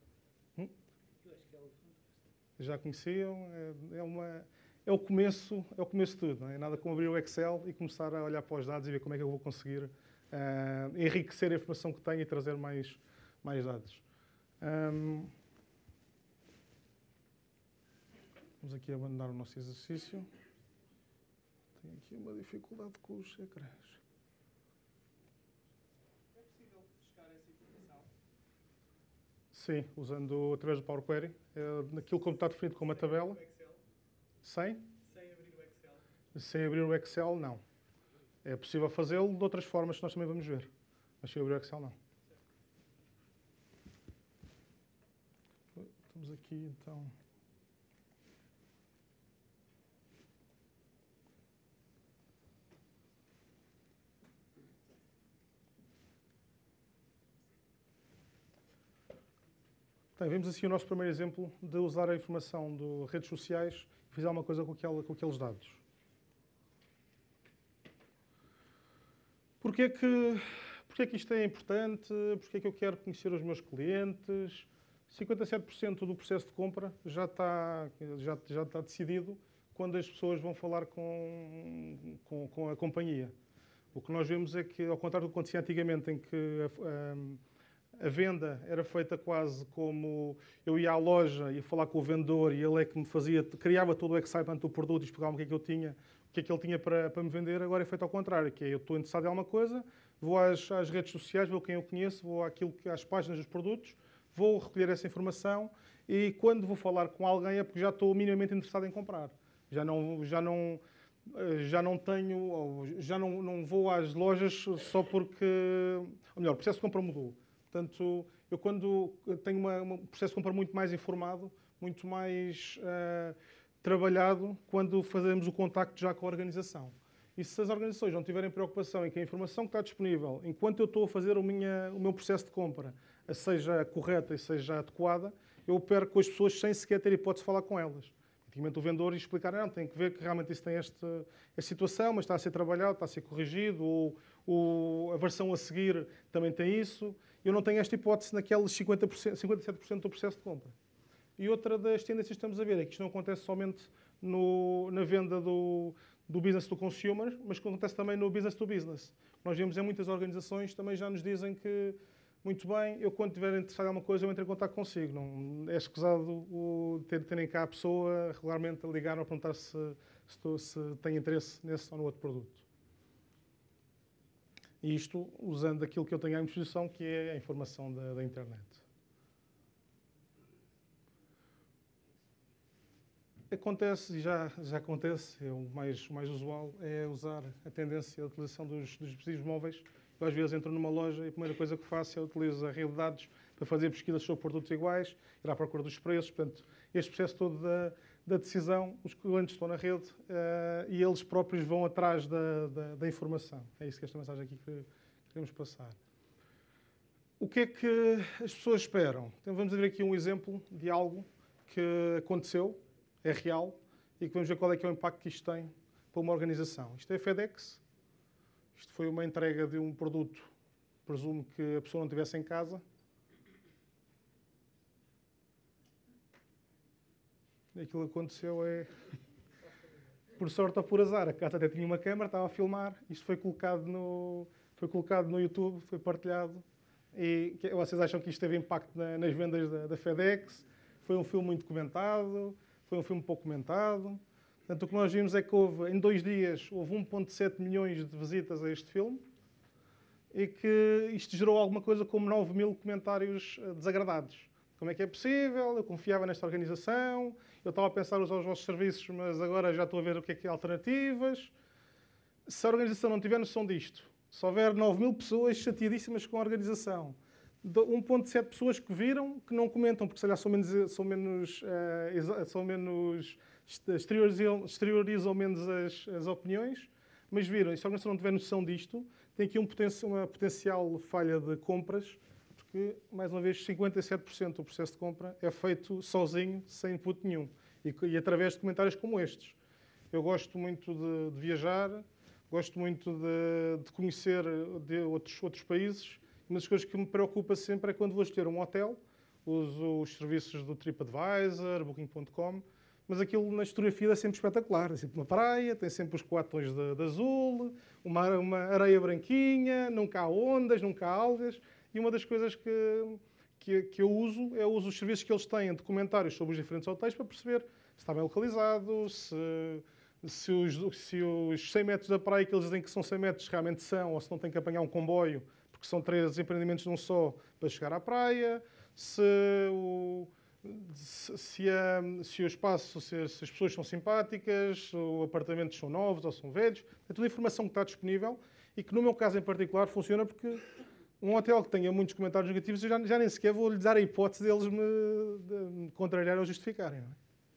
Speaker 1: Já conheciam? É o começo de tudo. Não é nada como abrir o Excel e começar a olhar para os dados e ver como é que eu vou conseguir enriquecer a informação que tenho e trazer mais dados. Vamos aqui abandonar o nosso exercício. Tenho aqui uma dificuldade com os ecrãs.
Speaker 3: É possível buscar essa informação?
Speaker 1: Sim, usando através do Power Query. Naquilo como está definido como uma tabela. Sem?
Speaker 3: Sem abrir o Excel?
Speaker 1: Sem abrir o Excel, não. É possível fazê-lo de outras formas que nós também vamos ver. Mas sem abrir o Excel, não. Estamos aqui, então... Vemos assim o nosso primeiro exemplo de usar a informação de redes sociais e fazer alguma coisa com aqueles dados. Porquê que isto é importante? Porquê que eu quero conhecer os meus clientes? 57% do processo de compra já está decidido quando as pessoas vão falar com a companhia. O que nós vemos é que, ao contrário do que acontecia antigamente, em que a venda era feita quase como eu ia à loja, ia falar com o vendedor e ele é que me criava todo o excitement do produto e explicava o que é que eu tinha, o que é que ele tinha para me vender. Agora é feito ao contrário, que é eu estou interessado em alguma coisa, vou às redes sociais, vou quem eu conheço, vou às páginas dos produtos, vou recolher essa informação e quando vou falar com alguém é porque já estou minimamente interessado em comprar. Já não vou às lojas só porque... Ou melhor, o processo de compra mudou. Portanto, eu quando tenho um processo de compra muito mais informado, muito mais trabalhado, quando fazemos o contacto já com a organização. E se as organizações não tiverem preocupação em que a informação que está disponível, enquanto eu estou a fazer o meu processo de compra, seja correta e seja adequada, eu perco as pessoas sem sequer ter hipótese de falar com elas. Antigamente o vendedor ia explicar, não, tem que ver que realmente isso tem esta situação, mas está a ser trabalhado, está a ser corrigido, ou a versão a seguir também tem isso. Eu não tenho esta hipótese naqueles 57% do processo de compra. E outra das tendências que estamos a ver é que isto não acontece somente na venda do business to consumer, mas que acontece também no business to business. Nós vemos em muitas organizações também já nos dizem que, muito bem, eu quando estiver interessado em alguma coisa, eu entro em contato consigo. Não é escusado terem cá a pessoa regularmente a ligar ou a perguntar se tem interesse nesse ou no outro produto. E isto usando aquilo que eu tenho à minha disposição, que é a informação da internet. Acontece, e já acontece, o mais usual, é usar a tendência à utilização dos dispositivos móveis. Eu às vezes entro numa loja e a primeira coisa que faço é utilizar a rede de dados para fazer pesquisas sobre produtos iguais, ir à procura dos preços. Portanto, este processo todo da decisão, os clientes estão na rede e eles próprios vão atrás da informação. É isso que esta mensagem aqui queremos passar. O que é que as pessoas esperam? Então, vamos ver aqui um exemplo de algo que aconteceu, é real, e que vamos ver qual é que é o impacto que isto tem para uma organização. Isto é a FedEx. Isto foi uma entrega de um produto, presumo que a pessoa não estivesse em casa. E aquilo que aconteceu é, por sorte ou por azar, a casa até tinha uma câmara, estava a filmar, isto foi colocado no YouTube, foi partilhado. E vocês acham que isto teve impacto nas vendas da FedEx? Foi um filme muito comentado, foi um filme pouco comentado. Portanto, o que nós vimos é que em 2 dias, houve 1,7 milhões de visitas a este filme e que isto gerou alguma coisa como 9 mil comentários desagradados. Como é que é possível? Eu confiava nesta organização, eu estava a pensar usar os vossos serviços, mas agora já estou a ver o que é alternativas. Se a organização não tiver noção disto, se houver 9 mil pessoas chateadíssimas com a organização, 1,7 pessoas que viram, que não comentam, porque se calhar exteriorizam menos as opiniões, mas viram. E se a organização não tiver noção disto, tem aqui uma potencial falha de compras, porque, mais uma vez, 57% do processo de compra é feito sozinho, sem input nenhum, e através de comentários como estes. Eu gosto muito de viajar, gosto muito de conhecer de outros países. Uma das coisas que me preocupa sempre é quando vou escolher um hotel, uso os serviços do TripAdvisor, Booking.com, mas aquilo na fotografia é sempre espetacular. É sempre uma praia, tem sempre os 4 tons de azul, uma areia branquinha, nunca há ondas, nunca há algas. E uma das coisas que eu uso é os serviços que eles têm de comentários sobre os diferentes hotéis para perceber se está bem localizado, se os 100 metros da praia que eles dizem que são 100 metros realmente são, ou se não tem que apanhar um comboio, porque são 3 empreendimentos num só para chegar à praia, se o espaço, se as pessoas são simpáticas, os apartamentos são novos ou são velhos. É toda a informação que está disponível e que, no meu caso em particular, funciona porque um hotel que tenha muitos comentários negativos, eu já nem sequer vou lhe dar a hipótese deles me contrariarem ou justificarem. Não é?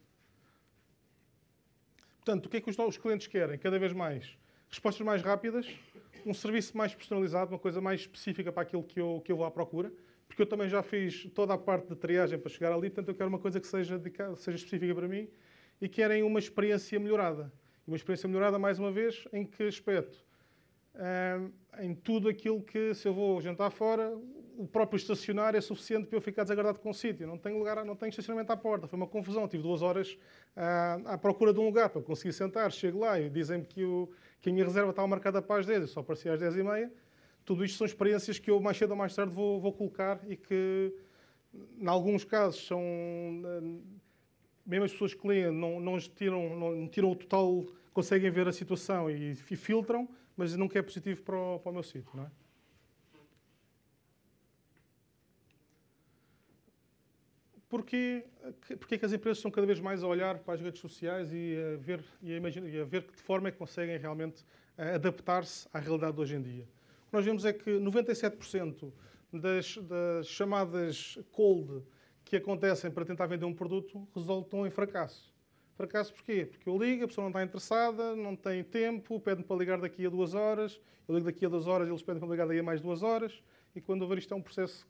Speaker 1: Portanto, o que é que os clientes querem? Cada vez mais respostas mais rápidas, um serviço mais personalizado, uma coisa mais específica para aquilo que eu vou à procura, porque eu também já fiz toda a parte de triagem para chegar ali, portanto eu quero uma coisa que seja específica para mim, e querem uma experiência melhorada. Uma experiência melhorada, mais uma vez, em que aspecto? Em tudo aquilo que, se eu vou jantar fora, o próprio estacionar é suficiente para eu ficar desagradado com o sítio. Não tenho lugar, não tenho estacionamento à porta. Foi uma confusão. Tive 2 horas à procura de um lugar para conseguir sentar. Chego lá e dizem-me que a minha reserva estava marcada para as 10. Eu só apareci às 10h30. Tudo isto são experiências que eu, mais cedo ou mais tarde, vou colocar e que, em alguns casos, são... Mesmo as pessoas que leem não tiram o total, conseguem ver a situação e filtram, mas nunca é positivo para o meu sítio, não é? Porquê que as empresas estão cada vez mais a olhar para as redes sociais e a ver de que forma é que conseguem realmente adaptar-se à realidade de hoje em dia? O que nós vemos é que 97% das chamadas cold que acontecem para tentar vender um produto resultam em fracasso. Fracasso porquê? Porque eu ligo, a pessoa não está interessada, não tem tempo, pede-me para ligar daqui a 2 horas, eu ligo daqui a 2 horas, eles pedem para ligar daqui a mais 2 horas, e quando houver isto é um processo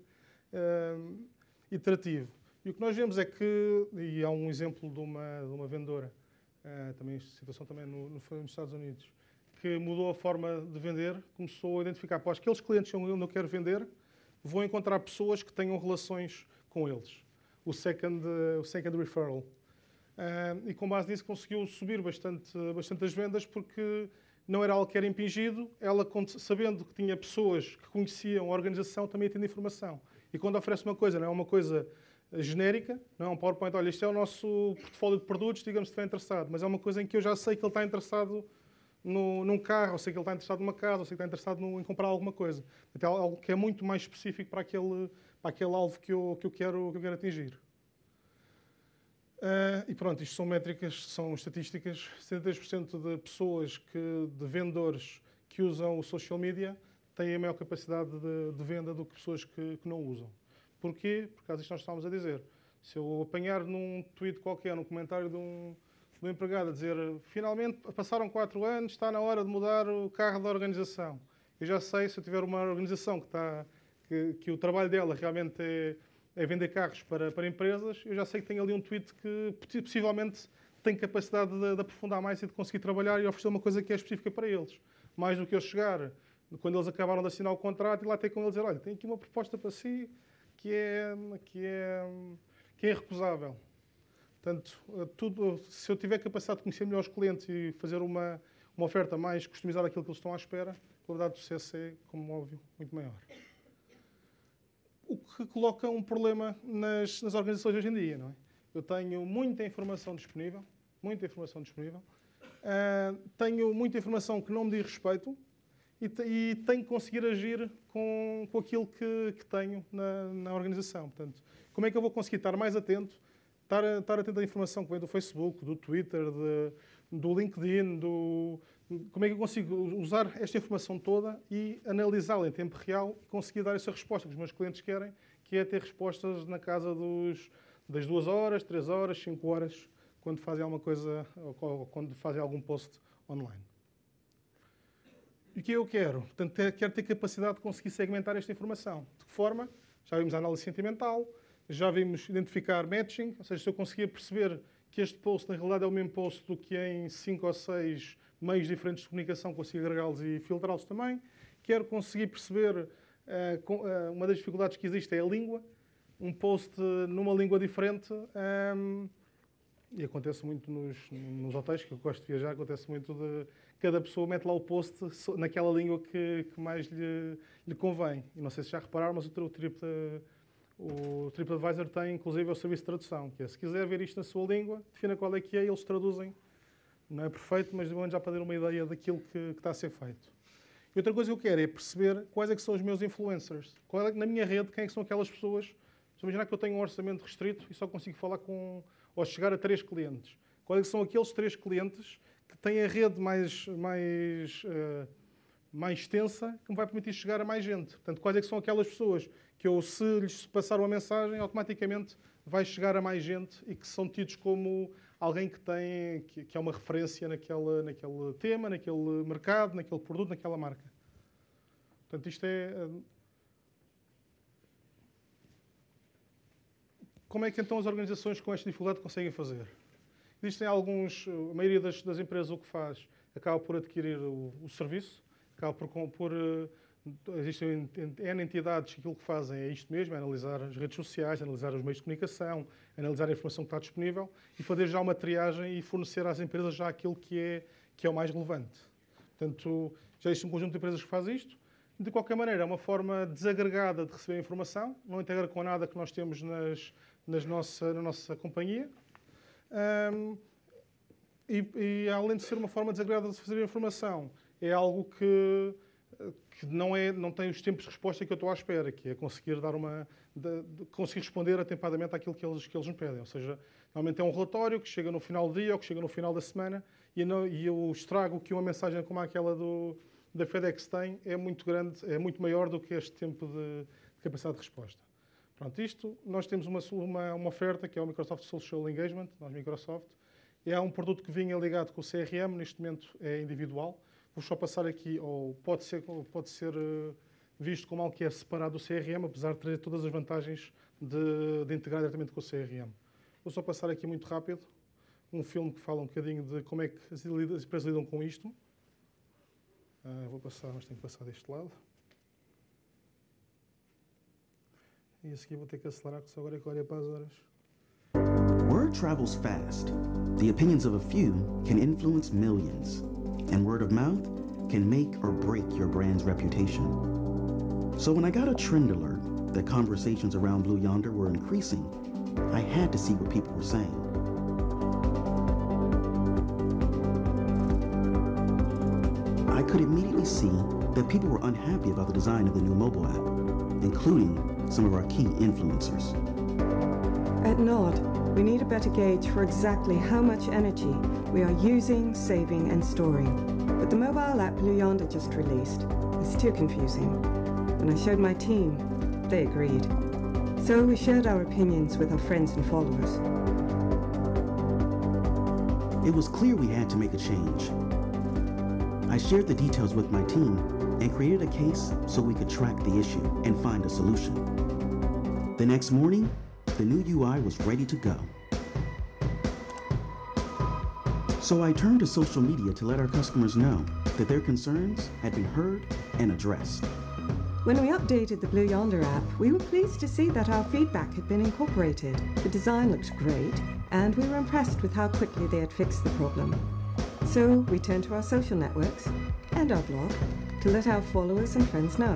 Speaker 1: iterativo. E o que nós vemos é que, e há um exemplo de uma vendedora, também situação também nos Estados Unidos, que mudou a forma de vender, começou a identificar para aqueles clientes onde eu quero vender, vou encontrar pessoas que tenham relações com eles. O second referral. E com base nisso conseguiu subir bastante as vendas, porque não era algo que era impingido, ela, sabendo que tinha pessoas que conheciam a organização, também tinha informação. E quando oferece uma coisa, não é uma coisa genérica, não é um PowerPoint, olha, isto é o nosso portfólio de produtos, digamos se estiver interessado, mas é uma coisa em que eu já sei que ele está interessado num carro, ou sei que ele está interessado numa casa, ou sei que está interessado em comprar alguma coisa. Portanto, é algo que é muito mais específico para aquele alvo que eu quero atingir. E pronto, isto são métricas, são estatísticas. 73% de pessoas, de vendedores que usam o social media, têm a maior capacidade de venda do que pessoas que não usam. Porquê? Por causa disto que nós estávamos a dizer. Se eu apanhar num tweet qualquer, num comentário de um empregado a dizer finalmente passaram 4 anos, está na hora de mudar o carro da organização. Eu já sei, se eu tiver uma organização que o trabalho dela realmente é vender carros para empresas, eu já sei que tem ali um tweet que possivelmente tem capacidade de aprofundar mais e de conseguir trabalhar e oferecer uma coisa que é específica para eles. Mais do que eu chegar, quando eles acabaram de assinar o contrato, e lá ter com eles dizer, olha, tenho aqui uma proposta para si que é irrecusável. Portanto, se eu tiver capacidade de conhecer melhor os clientes e fazer uma oferta mais customizada àquilo que eles estão à espera, a probabilidade de sucesso é, como óbvio, muito maior. O que coloca um problema nas organizações hoje em dia, não é? Eu tenho muita informação disponível, tenho muita informação que não me diz respeito e tenho que conseguir agir com aquilo que tenho na organização. Portanto, como é que eu vou conseguir estar mais atento, estar atento à informação que vem do Facebook, do Twitter, do LinkedIn, como é que eu consigo usar esta informação toda e analisá-la em tempo real e conseguir dar essa resposta que os meus clientes querem, que é ter respostas na casa das 2 horas, 3 horas, 5 horas, quando fazem alguma coisa ou quando fazem algum post online. E o que eu quero? Portanto, quero ter capacidade de conseguir segmentar esta informação. De que forma? Já vimos a análise sentimental, já vimos identificar matching, ou seja, se eu conseguir perceber que este post na realidade é o mesmo post do que em 5 ou 6 meios diferentes de comunicação, consigo agregá-los e filtrá-los também. Quero conseguir perceber, uma das dificuldades que existe é a língua, um post numa língua diferente, e acontece muito nos hotéis, que eu gosto de viajar, acontece muito de cada pessoa mete lá o post naquela língua que mais lhe convém. E não sei se já repararam, mas o TripAdvisor tem, inclusive, o serviço de tradução, que é, se quiser ver isto na sua língua, defina qual é que é, eles traduzem. Não é perfeito, mas de momento já para ter uma ideia daquilo que está a ser feito. E outra coisa que eu quero é perceber quais é que são os meus influencers. Na minha rede, quem é que são aquelas pessoas? Se imaginar que eu tenho um orçamento restrito e só consigo falar ou chegar a 3 clientes. Quais é que são aqueles 3 clientes que têm a rede mais extensa que me vai permitir chegar a mais gente? Portanto, quais é que são aquelas pessoas que eu, se lhes passar uma mensagem, automaticamente vai chegar a mais gente e que são tidos como alguém que é uma referência naquele tema, naquele mercado, naquele produto, naquela marca. Portanto, isto é... Como é que então as organizações com esta dificuldade conseguem fazer? Existem a maioria das empresas o que faz acaba por adquirir o serviço, acaba existem N entidades que aquilo que fazem é isto mesmo, é analisar as redes sociais, analisar os meios de comunicação, analisar a informação que está disponível e fazer já uma triagem e fornecer às empresas já aquilo que é o mais relevante. Portanto, já existe um conjunto de empresas que faz isto. De qualquer maneira, é uma forma desagregada de receber informação, não integra com nada que nós temos na nossa companhia. E além de ser uma forma desagregada de receber informação, é algo que não tem os tempos de resposta que eu estou à espera, que é conseguir conseguir responder atempadamente àquilo que eles me pedem. Ou seja, normalmente é um relatório que chega no final do dia ou que chega no final da semana e eu estrago que uma mensagem como aquela da FedEx tem é muito grande, é muito maior do que este tempo de capacidade de resposta. Pronto, nós temos uma oferta que é o Microsoft Social Engagement, nós Microsoft, é um produto que vinha ligado com o CRM, neste momento é individual. Vou só passar aqui, ou pode ser visto como algo que é separado do CRM, apesar de ter todas as vantagens de integrar diretamente com o CRM. Vou só passar aqui muito rápido um filme que fala um bocadinho de como é que as empresas lidam com isto. Vou passar, mas tenho que passar deste lado. E a seguir vou ter que acelerar, porque só agora é que olha para as horas.
Speaker 4: Word travels fast. The opinions of a few can influence millions. And word of mouth can make or break your brand's reputation. So when I got a trend alert that conversations around Blue Yonder were increasing, I had to see what people were saying. I could immediately see that people were unhappy about the design of the new mobile app, including some of our key influencers.
Speaker 5: At Nod, we need a better gauge for exactly how much energy we are using, saving, and storing. But the mobile app Blue Yonder just released is too confusing. When I showed my team, they agreed. So we shared our opinions with our friends and followers.
Speaker 4: It was clear we had to make a change. I shared the details with my team and created a case so we could track the issue and find a solution. The next morning, the new UI was ready to go. So I turned to social media to let our customers know that their concerns had been heard and addressed.
Speaker 5: When we updated the Blue Yonder app, we were pleased to see that our feedback had been incorporated. The design looked great, and we were impressed with how quickly they had fixed the problem. So we turned to our social networks and our blog to let our followers and friends know.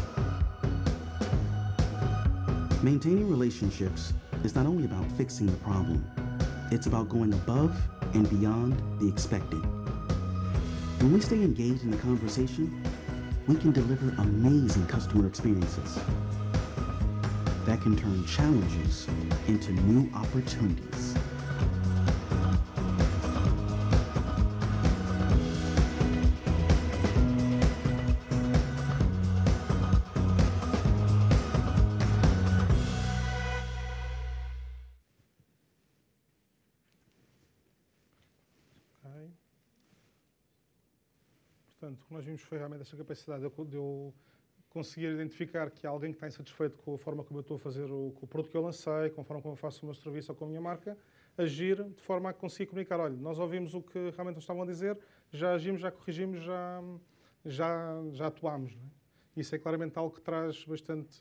Speaker 4: Maintaining relationships is not only about fixing the problem, it's about going above and beyond the expected. When we stay engaged in the conversation, we can deliver amazing customer experiences that can turn challenges into new opportunities.
Speaker 1: Ok. Portanto, o que nós vimos foi realmente esta capacidade de eu conseguir identificar que há alguém que está insatisfeito com a forma como eu estou a fazer com o produto que eu lancei, com a forma como eu faço o meu serviço ou com a minha marca, agir de forma a conseguir comunicar, olha, nós ouvimos o que realmente nos estavam a dizer, já agimos, já corrigimos, já atuámos. Não é? Isso é claramente algo que traz bastante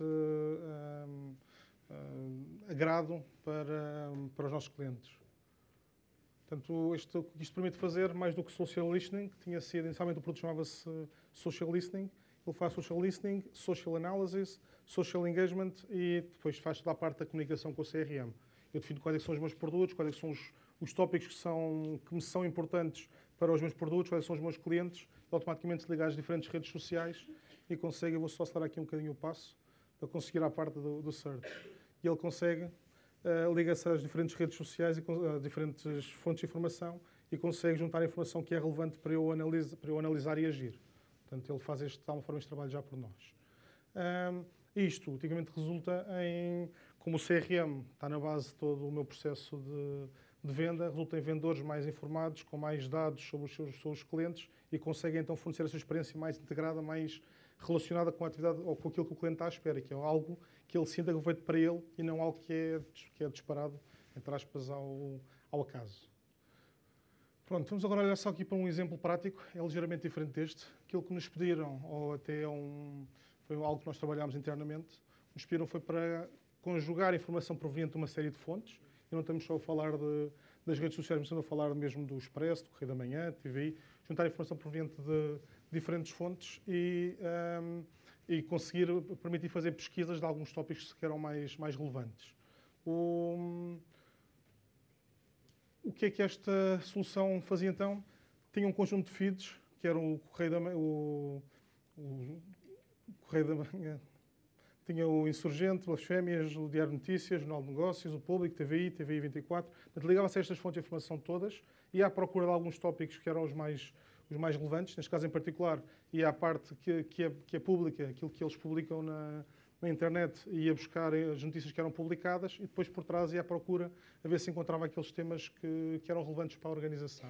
Speaker 1: agrado para os nossos clientes. Portanto, isto permite fazer mais do que social listening, que tinha sido, inicialmente o produto chamava-se social listening. Ele faz social listening, social analysis, social engagement e depois faz toda a parte da comunicação com o CRM. Eu defino quais é que são os meus produtos, quais é que são os tópicos que me são importantes para os meus produtos, quais são os meus clientes, e automaticamente ligar às diferentes redes sociais e consegue, eu vou só acelerar aqui um bocadinho o passo, para conseguir à parte do search. E ele consegue liga-se às diferentes redes sociais e a diferentes fontes de informação e consegue juntar a informação que é relevante para eu analisar e agir. Portanto, ele faz de uma forma este trabalho já por nós. Isto, antigamente, resulta em, como o CRM está na base de todo o meu processo de venda, resulta em vendedores mais informados, com mais dados sobre os seus clientes e conseguem então fornecer essa experiência mais integrada, mais relacionada com a atividade ou com aquilo que o cliente está à espera, que é algo que ele sinta que foi feito para ele e não algo que é disparado, entre aspas, ao acaso. Pronto, vamos agora olhar só aqui para um exemplo prático, é ligeiramente diferente deste. Aquilo que nos pediram, ou até foi algo que nós trabalhámos internamente, nos pediram foi para conjugar informação proveniente de uma série de fontes. E não estamos só a falar das redes sociais, mas estamos a falar mesmo do Expresso, do Correio da Manhã, TVI, juntar informação proveniente de diferentes fontes e conseguir permitir fazer pesquisas de alguns tópicos que eram mais relevantes. O que é que esta solução fazia então? Tinha um conjunto de feeds, que eram o Correio da Manhã, tinha o Insurgente, as Fêmeas, o Diário de Notícias, o Jornal de Negócios, o Público, TVI, TVI 24. Portanto, ligava-se a estas fontes de informação todas e à procura de alguns tópicos que eram os mais relevantes, neste caso em particular, e à parte que é pública, aquilo que eles publicam na internet, ia buscar as notícias que eram publicadas e depois por trás ia à procura a ver se encontrava aqueles temas que eram relevantes para a organização.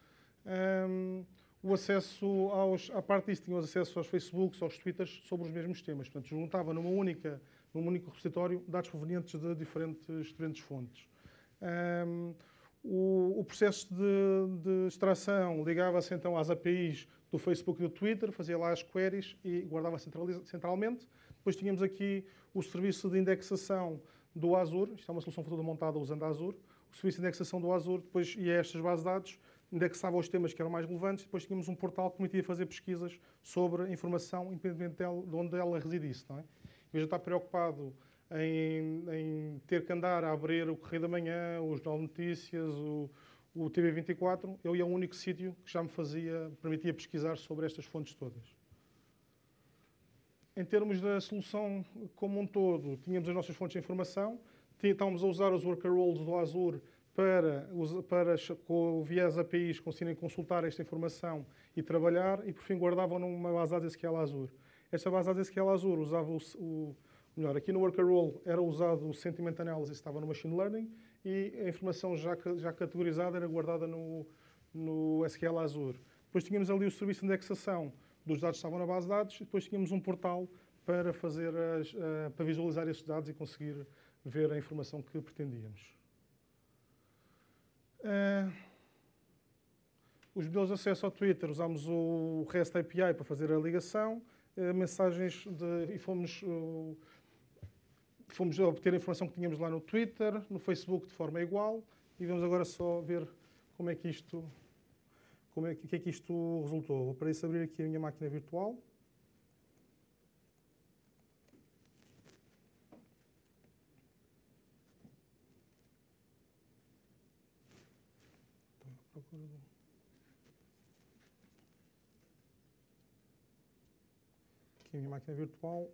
Speaker 1: O acesso à parte disso, tinha o acesso aos Facebooks, aos Twitters, sobre os mesmos temas. Portanto, juntava num único repositório dados provenientes de diferentes fontes. O processo de extração ligava-se então às APIs do Facebook e do Twitter, fazia lá as queries e guardava centralmente. Depois tínhamos aqui o serviço de indexação do Azure, isto é uma solução toda montada usando a Azure. O serviço de indexação do Azure depois ia a estas bases de dados, indexava os temas que eram mais relevantes e depois tínhamos um portal que permitia fazer pesquisas sobre a informação, independente de onde ela residisse. Não é? Em vez de estar preocupado em ter que andar a abrir o Correio da Manhã, o Jornal de Notícias, o TV24, eu ia ao único sítio que já me permitia pesquisar sobre estas fontes todas. Em termos da solução como um todo, tínhamos as nossas fontes de informação, estávamos a usar os worker roles do Azure para com o viés APIs, conseguirem consultar esta informação e trabalhar, e por fim guardavam numa base de dados SQL Azure. Esta base de dados SQL Azure usava melhor, aqui no worker role era usado o sentiment analysis, estava no machine learning, e a informação já categorizada era guardada no SQL Azure. Depois tínhamos ali o serviço de indexação dos dados que estavam na base de dados, e depois tínhamos um portal para para visualizar esses dados e conseguir ver a informação que pretendíamos. Os modelos de acesso ao Twitter, usámos o REST API para fazer a ligação, mensagens e fomos a obter a informação que tínhamos lá no Twitter, no Facebook de forma igual, e vamos agora só ver como é que isto resultou. Para isso abrir aqui a minha máquina virtual. Aqui a minha máquina virtual.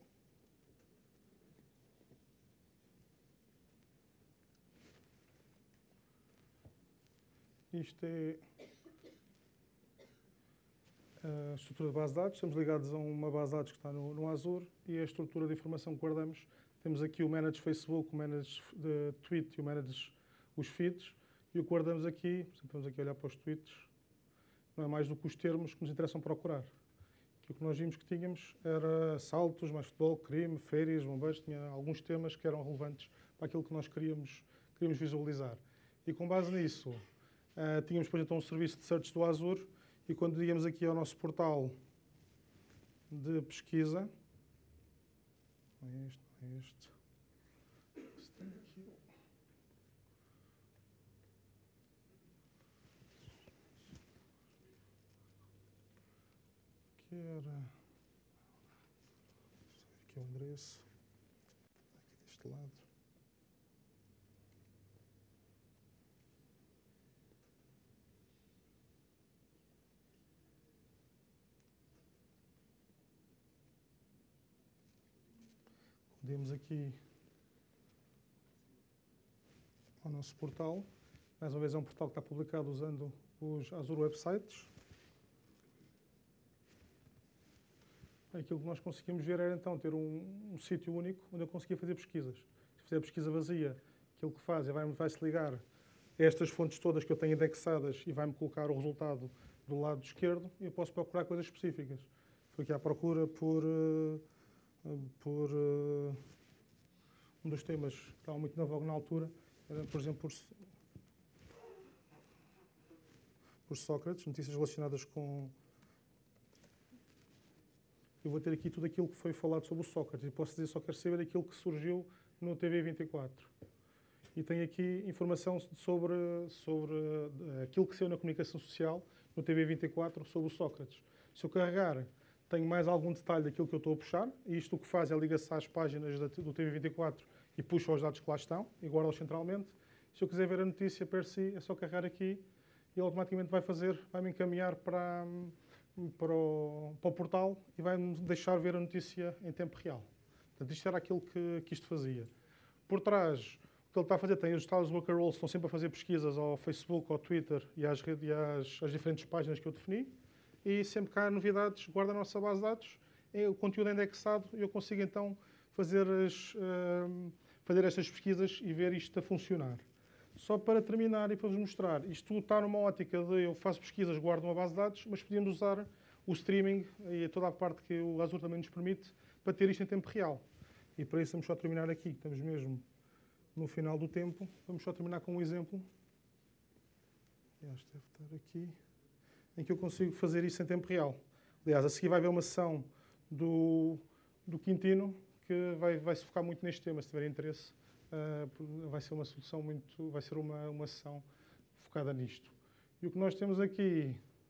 Speaker 1: Isto é a estrutura de base de dados. Estamos ligados a uma base de dados que está no Azure, e a estrutura de informação que guardamos. Temos aqui o Manage Facebook, o Manage de Tweet e o Manage os feeds. E o que guardamos aqui, estamos aqui a olhar para os tweets, não é mais do que os termos que nos interessam procurar. Aqui o que nós vimos que tínhamos era assaltos, mais futebol, crime, férias, bombeiros, tinha alguns temas que eram relevantes para aquilo que nós queríamos visualizar. E com base nisso, tínhamos, por exemplo, um serviço de search do Azure, e quando íamos aqui ao nosso portal de pesquisa, não é este, não é este. Que era. Aqui é o endereço. Aqui deste lado. Demos aqui ao nosso portal. Mais uma vez é um portal que está publicado usando os Azure Websites. Aquilo que nós conseguimos ver era então ter um sítio único onde eu conseguia fazer pesquisas. Se fizer pesquisa vazia, aquilo que faz é vai-se ligar a estas fontes todas que eu tenho indexadas e vai-me colocar o resultado do lado esquerdo, e eu posso procurar coisas específicas. Estou aqui à procura por um dos temas que estava muito na voga na altura, era, por exemplo, por Sócrates, notícias relacionadas com... Eu vou ter aqui tudo aquilo que foi falado sobre o Sócrates, e posso dizer, só quero saber aquilo que surgiu no TV24. E tenho aqui informação sobre aquilo que saiu na comunicação social no TV24 sobre o Sócrates. Se eu carregar, tenho mais algum detalhe daquilo que eu estou a puxar, e isto o que faz é ligar-se às páginas do TV24 e puxa os dados que lá estão e guarda-os centralmente. Se eu quiser ver a notícia per si, é só carregar aqui e ele automaticamente vai-me encaminhar para o portal e vai-me deixar ver a notícia em tempo real. Portanto, isto era aquilo que isto fazia. Por trás, o que ele está a fazer, tem os tais worker roles, estão sempre a fazer pesquisas ao Facebook, ao Twitter e às diferentes páginas que eu defini, e sempre que há novidades, guarda a nossa base de dados, o conteúdo é indexado, e eu consigo então fazer estas pesquisas e ver isto a funcionar. Só para terminar e para vos mostrar, isto está numa ótica de eu faço pesquisas, guardo uma base de dados, mas podíamos usar o streaming e toda a parte que o Azure também nos permite para ter isto em tempo real. E para isso vamos só terminar aqui, estamos mesmo no final do tempo, vamos só terminar com um exemplo. Este deve estar aqui, em que eu consigo fazer isso em tempo real. Aliás, a seguir vai haver uma sessão do Quintino que vai se focar muito neste tema, se tiver interesse. Vai ser uma solução vai ser uma sessão focada nisto. E o que nós temos aqui,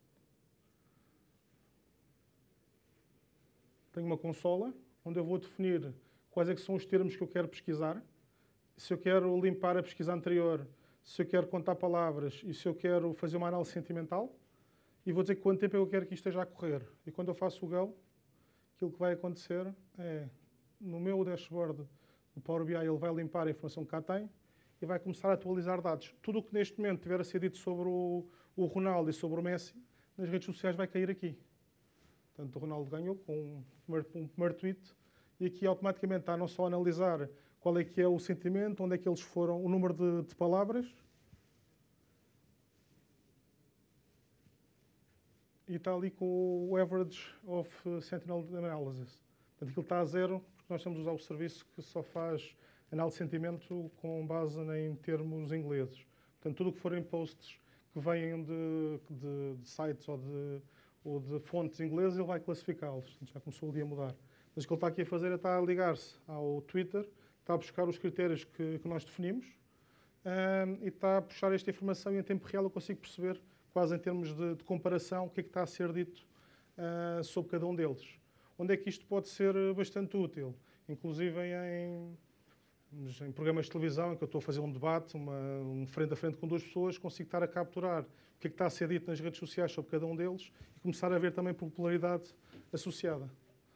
Speaker 1: tenho uma consola onde eu vou definir quais é que são os termos que eu quero pesquisar. Se eu quero limpar a pesquisa anterior, se eu quero contar palavras e se eu quero fazer uma análise sentimental, e vou dizer quanto tempo eu quero que isto esteja a correr. E quando eu faço o go, aquilo que vai acontecer é, no meu dashboard do Power BI, ele vai limpar a informação que cá tem e vai começar a atualizar dados. Tudo o que neste momento tiver a ser dito sobre o Ronaldo e sobre o Messi, nas redes sociais vai cair aqui. Portanto, o Ronaldo ganhou com um primeiro tweet e aqui automaticamente está não só a analisar qual é que é o sentimento, onde é que eles foram, o número de palavras, e está ali com o average of sentinel analysis. Portanto, aquilo está a 0, porque nós estamos a usar o serviço que só faz análise de sentimento com base em termos ingleses. Portanto, tudo o que forem posts que venham de sites ou de fontes inglesas, ele vai classificá-los. Já começou o dia a mudar. Mas o que ele está aqui a fazer é estar a ligar-se ao Twitter, está a buscar os critérios que nós definimos e está a puxar esta informação e em tempo real eu consigo perceber, quase em termos de comparação, o que é que está a ser dito sobre cada um deles. Onde é que isto pode ser bastante útil? Inclusive em programas de televisão em que eu estou a fazer um debate, um frente a frente com duas pessoas, consigo estar a capturar o que é que está a ser dito nas redes sociais sobre cada um deles e começar a ver também popularidade associada.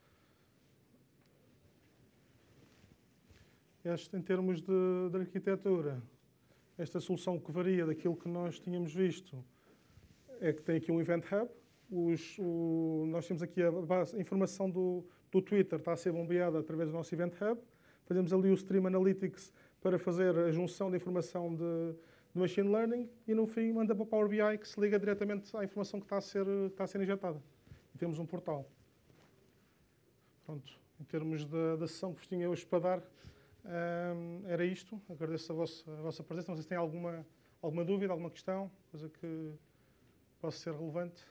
Speaker 1: Este, em termos de arquitetura, esta solução que varia daquilo que nós tínhamos visto é que tem aqui um Event Hub. Nós temos aqui a informação do Twitter, está a ser bombeada através do nosso Event Hub. Fazemos ali o Stream Analytics para fazer a junção de informação de Machine Learning e, no fim, manda para o Power BI que se liga diretamente à informação que está a ser injetada. E temos um portal. Pronto, em termos da sessão que vos tinha hoje para dar, era isto. Agradeço a vossa presença. Não sei se tem alguma dúvida, alguma questão, coisa que possa ser relevante.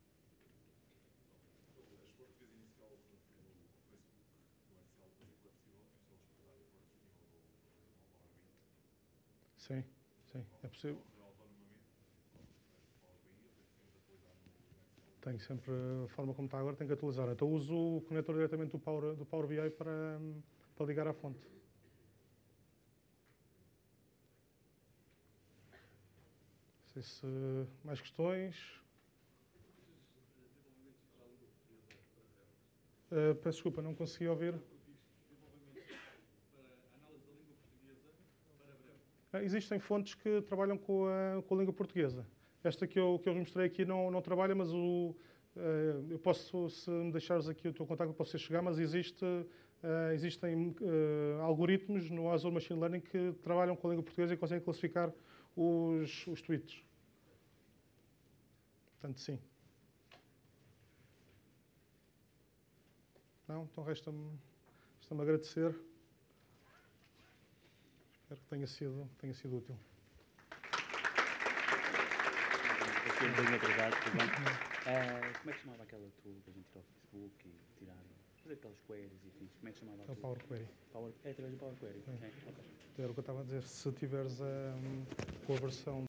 Speaker 1: Sim, é possível. Tenho sempre a forma como está agora, tenho que atualizar. Então uso o conector diretamente do Power BI para ligar à fonte. Não sei se mais questões. Peço desculpa, não consegui ouvir. Existem fontes que trabalham com a língua portuguesa. Esta que eu vos mostrei aqui não trabalha, mas eu posso, se me deixares aqui o teu contacto, posso chegar, mas existem algoritmos no Azure Machine Learning que trabalham com a língua portuguesa e conseguem classificar os tweets. Portanto, sim. Não? Então resta-me agradecer. Espero que tenha sido útil.
Speaker 6: Estou um bocadinho atrasado, tudo bem? Como é que chamava aquela tool da gente ir ao Facebook e tirar, fazer aquelas queries e afins? Como é que chamava?
Speaker 1: É o Power Query.
Speaker 6: É através do Power Query?
Speaker 1: É. Era o que eu estava a dizer. Se tiveres com a versão